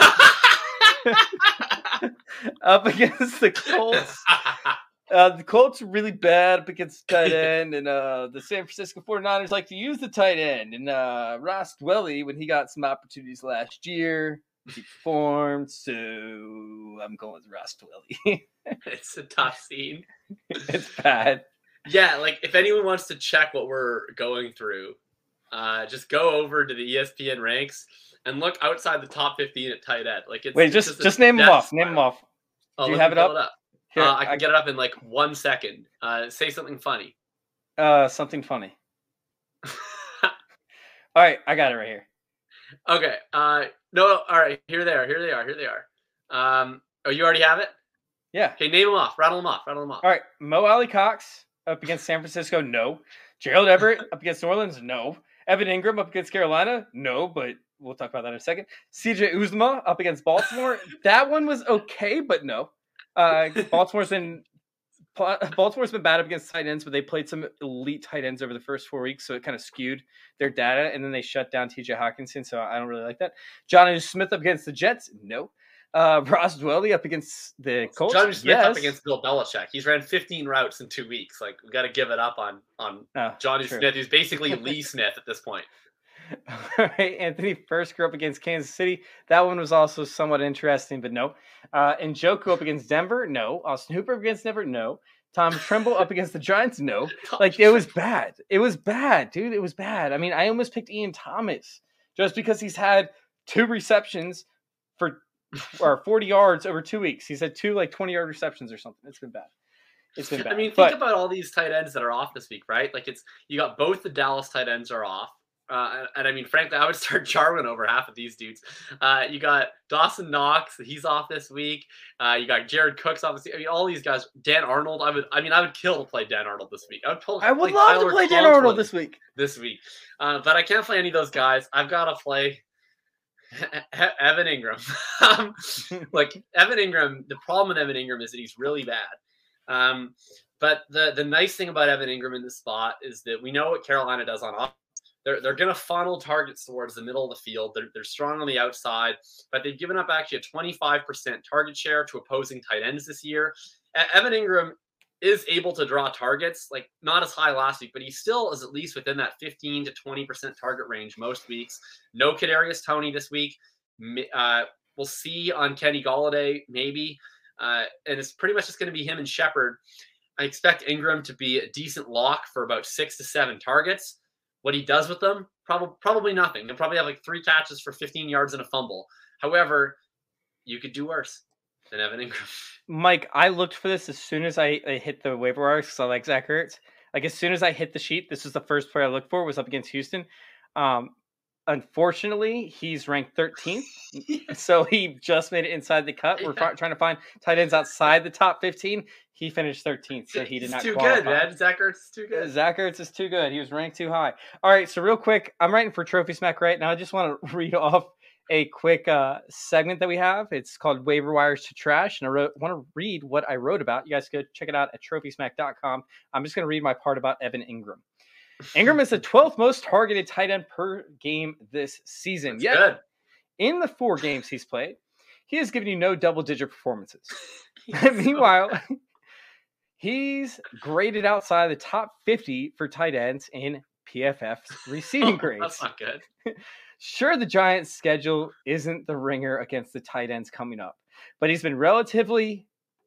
Up against the Colts. The Colts are really bad up against tight end, and the San Francisco 49ers like to use the tight end. And Ross Dwelley, when he got some opportunities last year, he performed, so I'm going with Ross Dwelley. It's a tough scene. It's bad. Yeah, like if anyone wants to check what we're going through, just go over to the ESPN ranks and look outside the top 15 at tight end. Like, just name them off. Name them off. Oh, do you have it up? Here, I can get it up in like 1 second. Say something funny. Something funny. All right, I got it right here. Okay. No. All right. Here they are. Oh, you already have it? Yeah. Okay, name them off. Rattle them off. All right. Mo Alley-Cox up against San Francisco, no. Gerald Everett up against New Orleans, no. Evan Ingram up against Carolina, no, but we'll talk about that in a second. CJ Uzomah up against Baltimore. That one was okay, but no. Baltimore's been bad up against tight ends, but they played some elite tight ends over the first 4 weeks, so it kind of skewed their data, and then they shut down TJ Hawkinson, so I don't really like that. Jonnu Smith up against the Jets, no. Ross Dwelley up against the Colts, Jonnu Smith up against Bill Belichick. He's ran 15 routes in 2 weeks. Like, we got to give it up on Jonnu Smith, who's basically Lee Smith at this point. All right, Anthony Firkser up against Kansas City. That one was also somewhat interesting, but no. Njoku up against Denver, no. Austin Hooper up against Denver, no. Tom Trimble up against the Giants, no. Like, it was bad. It was bad, dude. It was bad. I mean, I almost picked Ian Thomas just because he's had 2 receptions for 40 yards over 2 weeks. He's had 2 20-yard receptions or something. It's been bad. It's been bad. I mean, think about all these tight ends that are off this week, right? Like, you got both the Dallas tight ends are off. And I mean, frankly, I would start Jarwin over half of these dudes. You got Dawson Knox, he's off this week. You got Jared Cooks off this week. I mean, all these guys. Dan Arnold, I would kill to play Dan Arnold this week. I would love to play Dan Arnold this week. But I can't play any of those guys. I've got to play Evan Ingram. Evan Ingram, the problem with Evan Ingram is that he's really bad. But the nice thing about Evan Ingram in this spot is that we know what Carolina does on offense. They're going to funnel targets towards the middle of the field. They're strong on the outside, but they've given up actually a 25% target share to opposing tight ends this year. Evan Ingram is able to draw targets, like not as high last week, but he still is at least within that 15 to 20% target range most weeks. No Kadarius Toney this week. We'll see on Kenny Golladay, maybe. And it's pretty much just going to be him and Shepard. I expect Ingram to be a decent lock for about 6 to 7 targets. What he does with them, probably nothing. He'll probably have 3 catches for 15 yards and a fumble. However, you could do worse than Evan Ingram. Mike, I looked for this as soon as I hit the waiver wire because I like Zach Ertz. Like, as soon as I hit the sheet, this was the first player I looked for, was up against Houston. Unfortunately, he's ranked 13th, so he just made it inside the cut. We're trying to find tight ends outside the top 15. He finished 13th, so he did not qualify. Too good, man. Zach Ertz is too good. Zach Ertz is too good. He was ranked too high. All right, so real quick, I'm writing for Trophy Smack right now. I just want to read off a quick segment that we have. It's called Waiver Wires to Trash, and I want to read what I wrote about. You guys go check it out at trophysmack.com. I'm just going to read my part about Evan Ingram. Ingram is the 12th most targeted tight end per game this season. That's good. In the 4 games he's played, he has given you no double-digit performances. Meanwhile, he's graded outside the top 50 for tight ends in PFF's receiving grades. That's not good. Sure, the Giants' schedule isn't the ringer against the tight ends coming up, but it's been relatively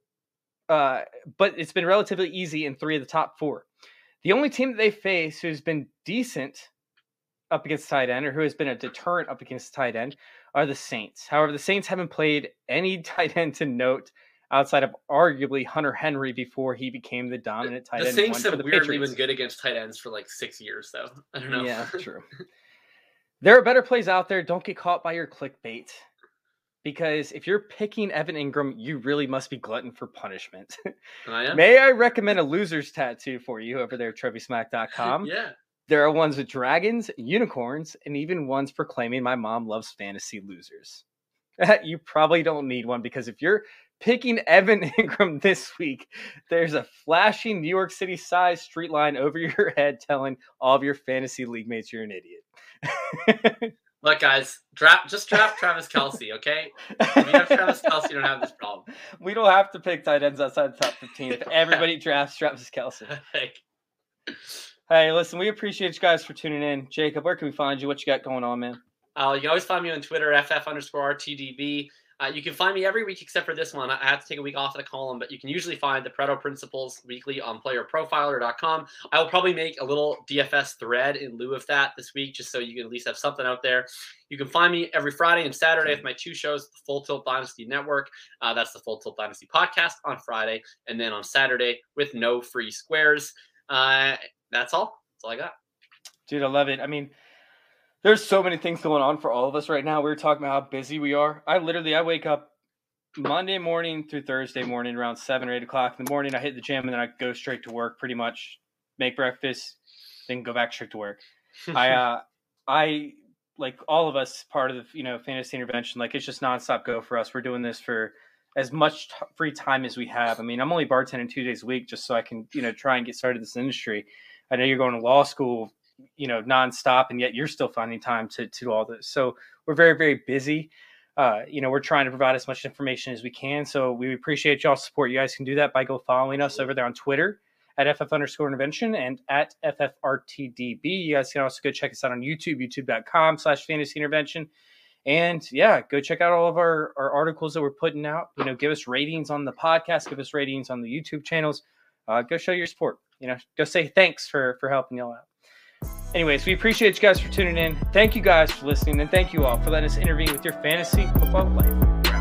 easy in 3 of the top 4. The only team that they face who's been decent up against tight end, or who has been a deterrent up against tight end, are the Saints. However, the Saints haven't played any tight end to note outside of arguably Hunter Henry before he became the dominant tight end. The Saints have weirdly Patriots. been good against tight ends for like 6 years, though. I don't know. Yeah, true. There are better plays out there. Don't get caught by your clickbait. Because if you're picking Evan Ingram, you really must be glutton for punishment. I am. May I recommend a loser's tattoo for you over there at TrophySmack.com? Yeah. There are ones with dragons, unicorns, and even ones proclaiming my mom loves fantasy losers. You probably don't need one because if you're picking Evan Ingram this week, there's a flashing New York City size street line over your head telling all of your fantasy league mates you're an idiot. Look, guys, just draft Travis Kelce, okay? If you have Travis Kelce, you don't have this problem. We don't have to pick tight ends outside the top 15 if everybody drafts Travis Kelce. Hey, listen, we appreciate you guys for tuning in. Jacob, where can we find you? What you got going on, man? You can always find me on Twitter, FF_RTDB. You can find me every week except for this one. I have to take a week off of the column, but you can usually find the Pareto Principles weekly on playerprofiler.com. I will probably make a little DFS thread in lieu of that this week, just so you can at least have something out there. You can find me every Friday and Saturday with my 2 shows, the Full Tilt Dynasty Network. That's the Full Tilt Dynasty podcast on Friday, and then on Saturday with no free squares. That's all. That's all I got. Dude, I love it. I mean, there's so many things going on for all of us right now. We were talking about how busy we are. I wake up Monday morning through Thursday morning around 7 or 8 o'clock in the morning. I hit the gym and then I go straight to work, pretty much make breakfast, then go back straight to work. I like all of us, part of the, fantasy intervention, like it's just nonstop go for us. We're doing this for as much free time as we have. I mean, I'm only bartending 2 days a week just so I can, try and get started in this industry. I know you're going to law school, nonstop, and yet you're still finding time to do all this. So we're very, very busy. We're trying to provide as much information as we can. So we appreciate y'all's support. You guys can do that by following us over there on Twitter at FF_intervention and at FFRTDB. You guys can also go check us out on YouTube, youtube.com/fantasyintervention. And yeah, go check out all of our articles that we're putting out. Give us ratings on the podcast, give us ratings on the YouTube channels. Go show your support. Go say thanks for helping y'all out. Anyways, we appreciate you guys for tuning in. Thank you guys for listening, and thank you all for letting us intervene with your fantasy football life.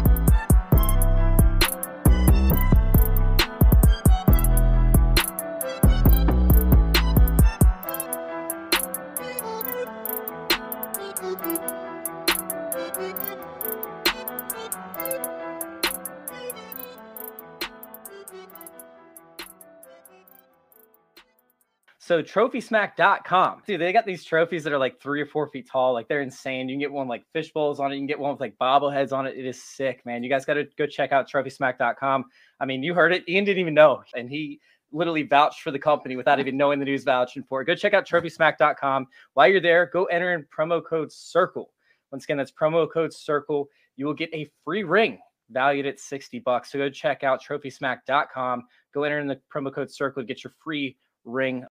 So TrophySmack.com. Dude, they got these trophies that are like 3 or 4 feet tall. Like they're insane. You can get one like fish bowls on it. You can get one with like bobbleheads on it. It is sick, man. You guys got to go check out TrophySmack.com. I mean, you heard it. Ian didn't even know. And he literally vouched for the company without even knowing that he was vouching for it. Go check out TrophySmack.com. While you're there, go enter in promo code CIRCLE. Once again, that's promo code CIRCLE. You will get a free ring valued at $60. So go check out TrophySmack.com. Go enter in the promo code CIRCLE to get your free ring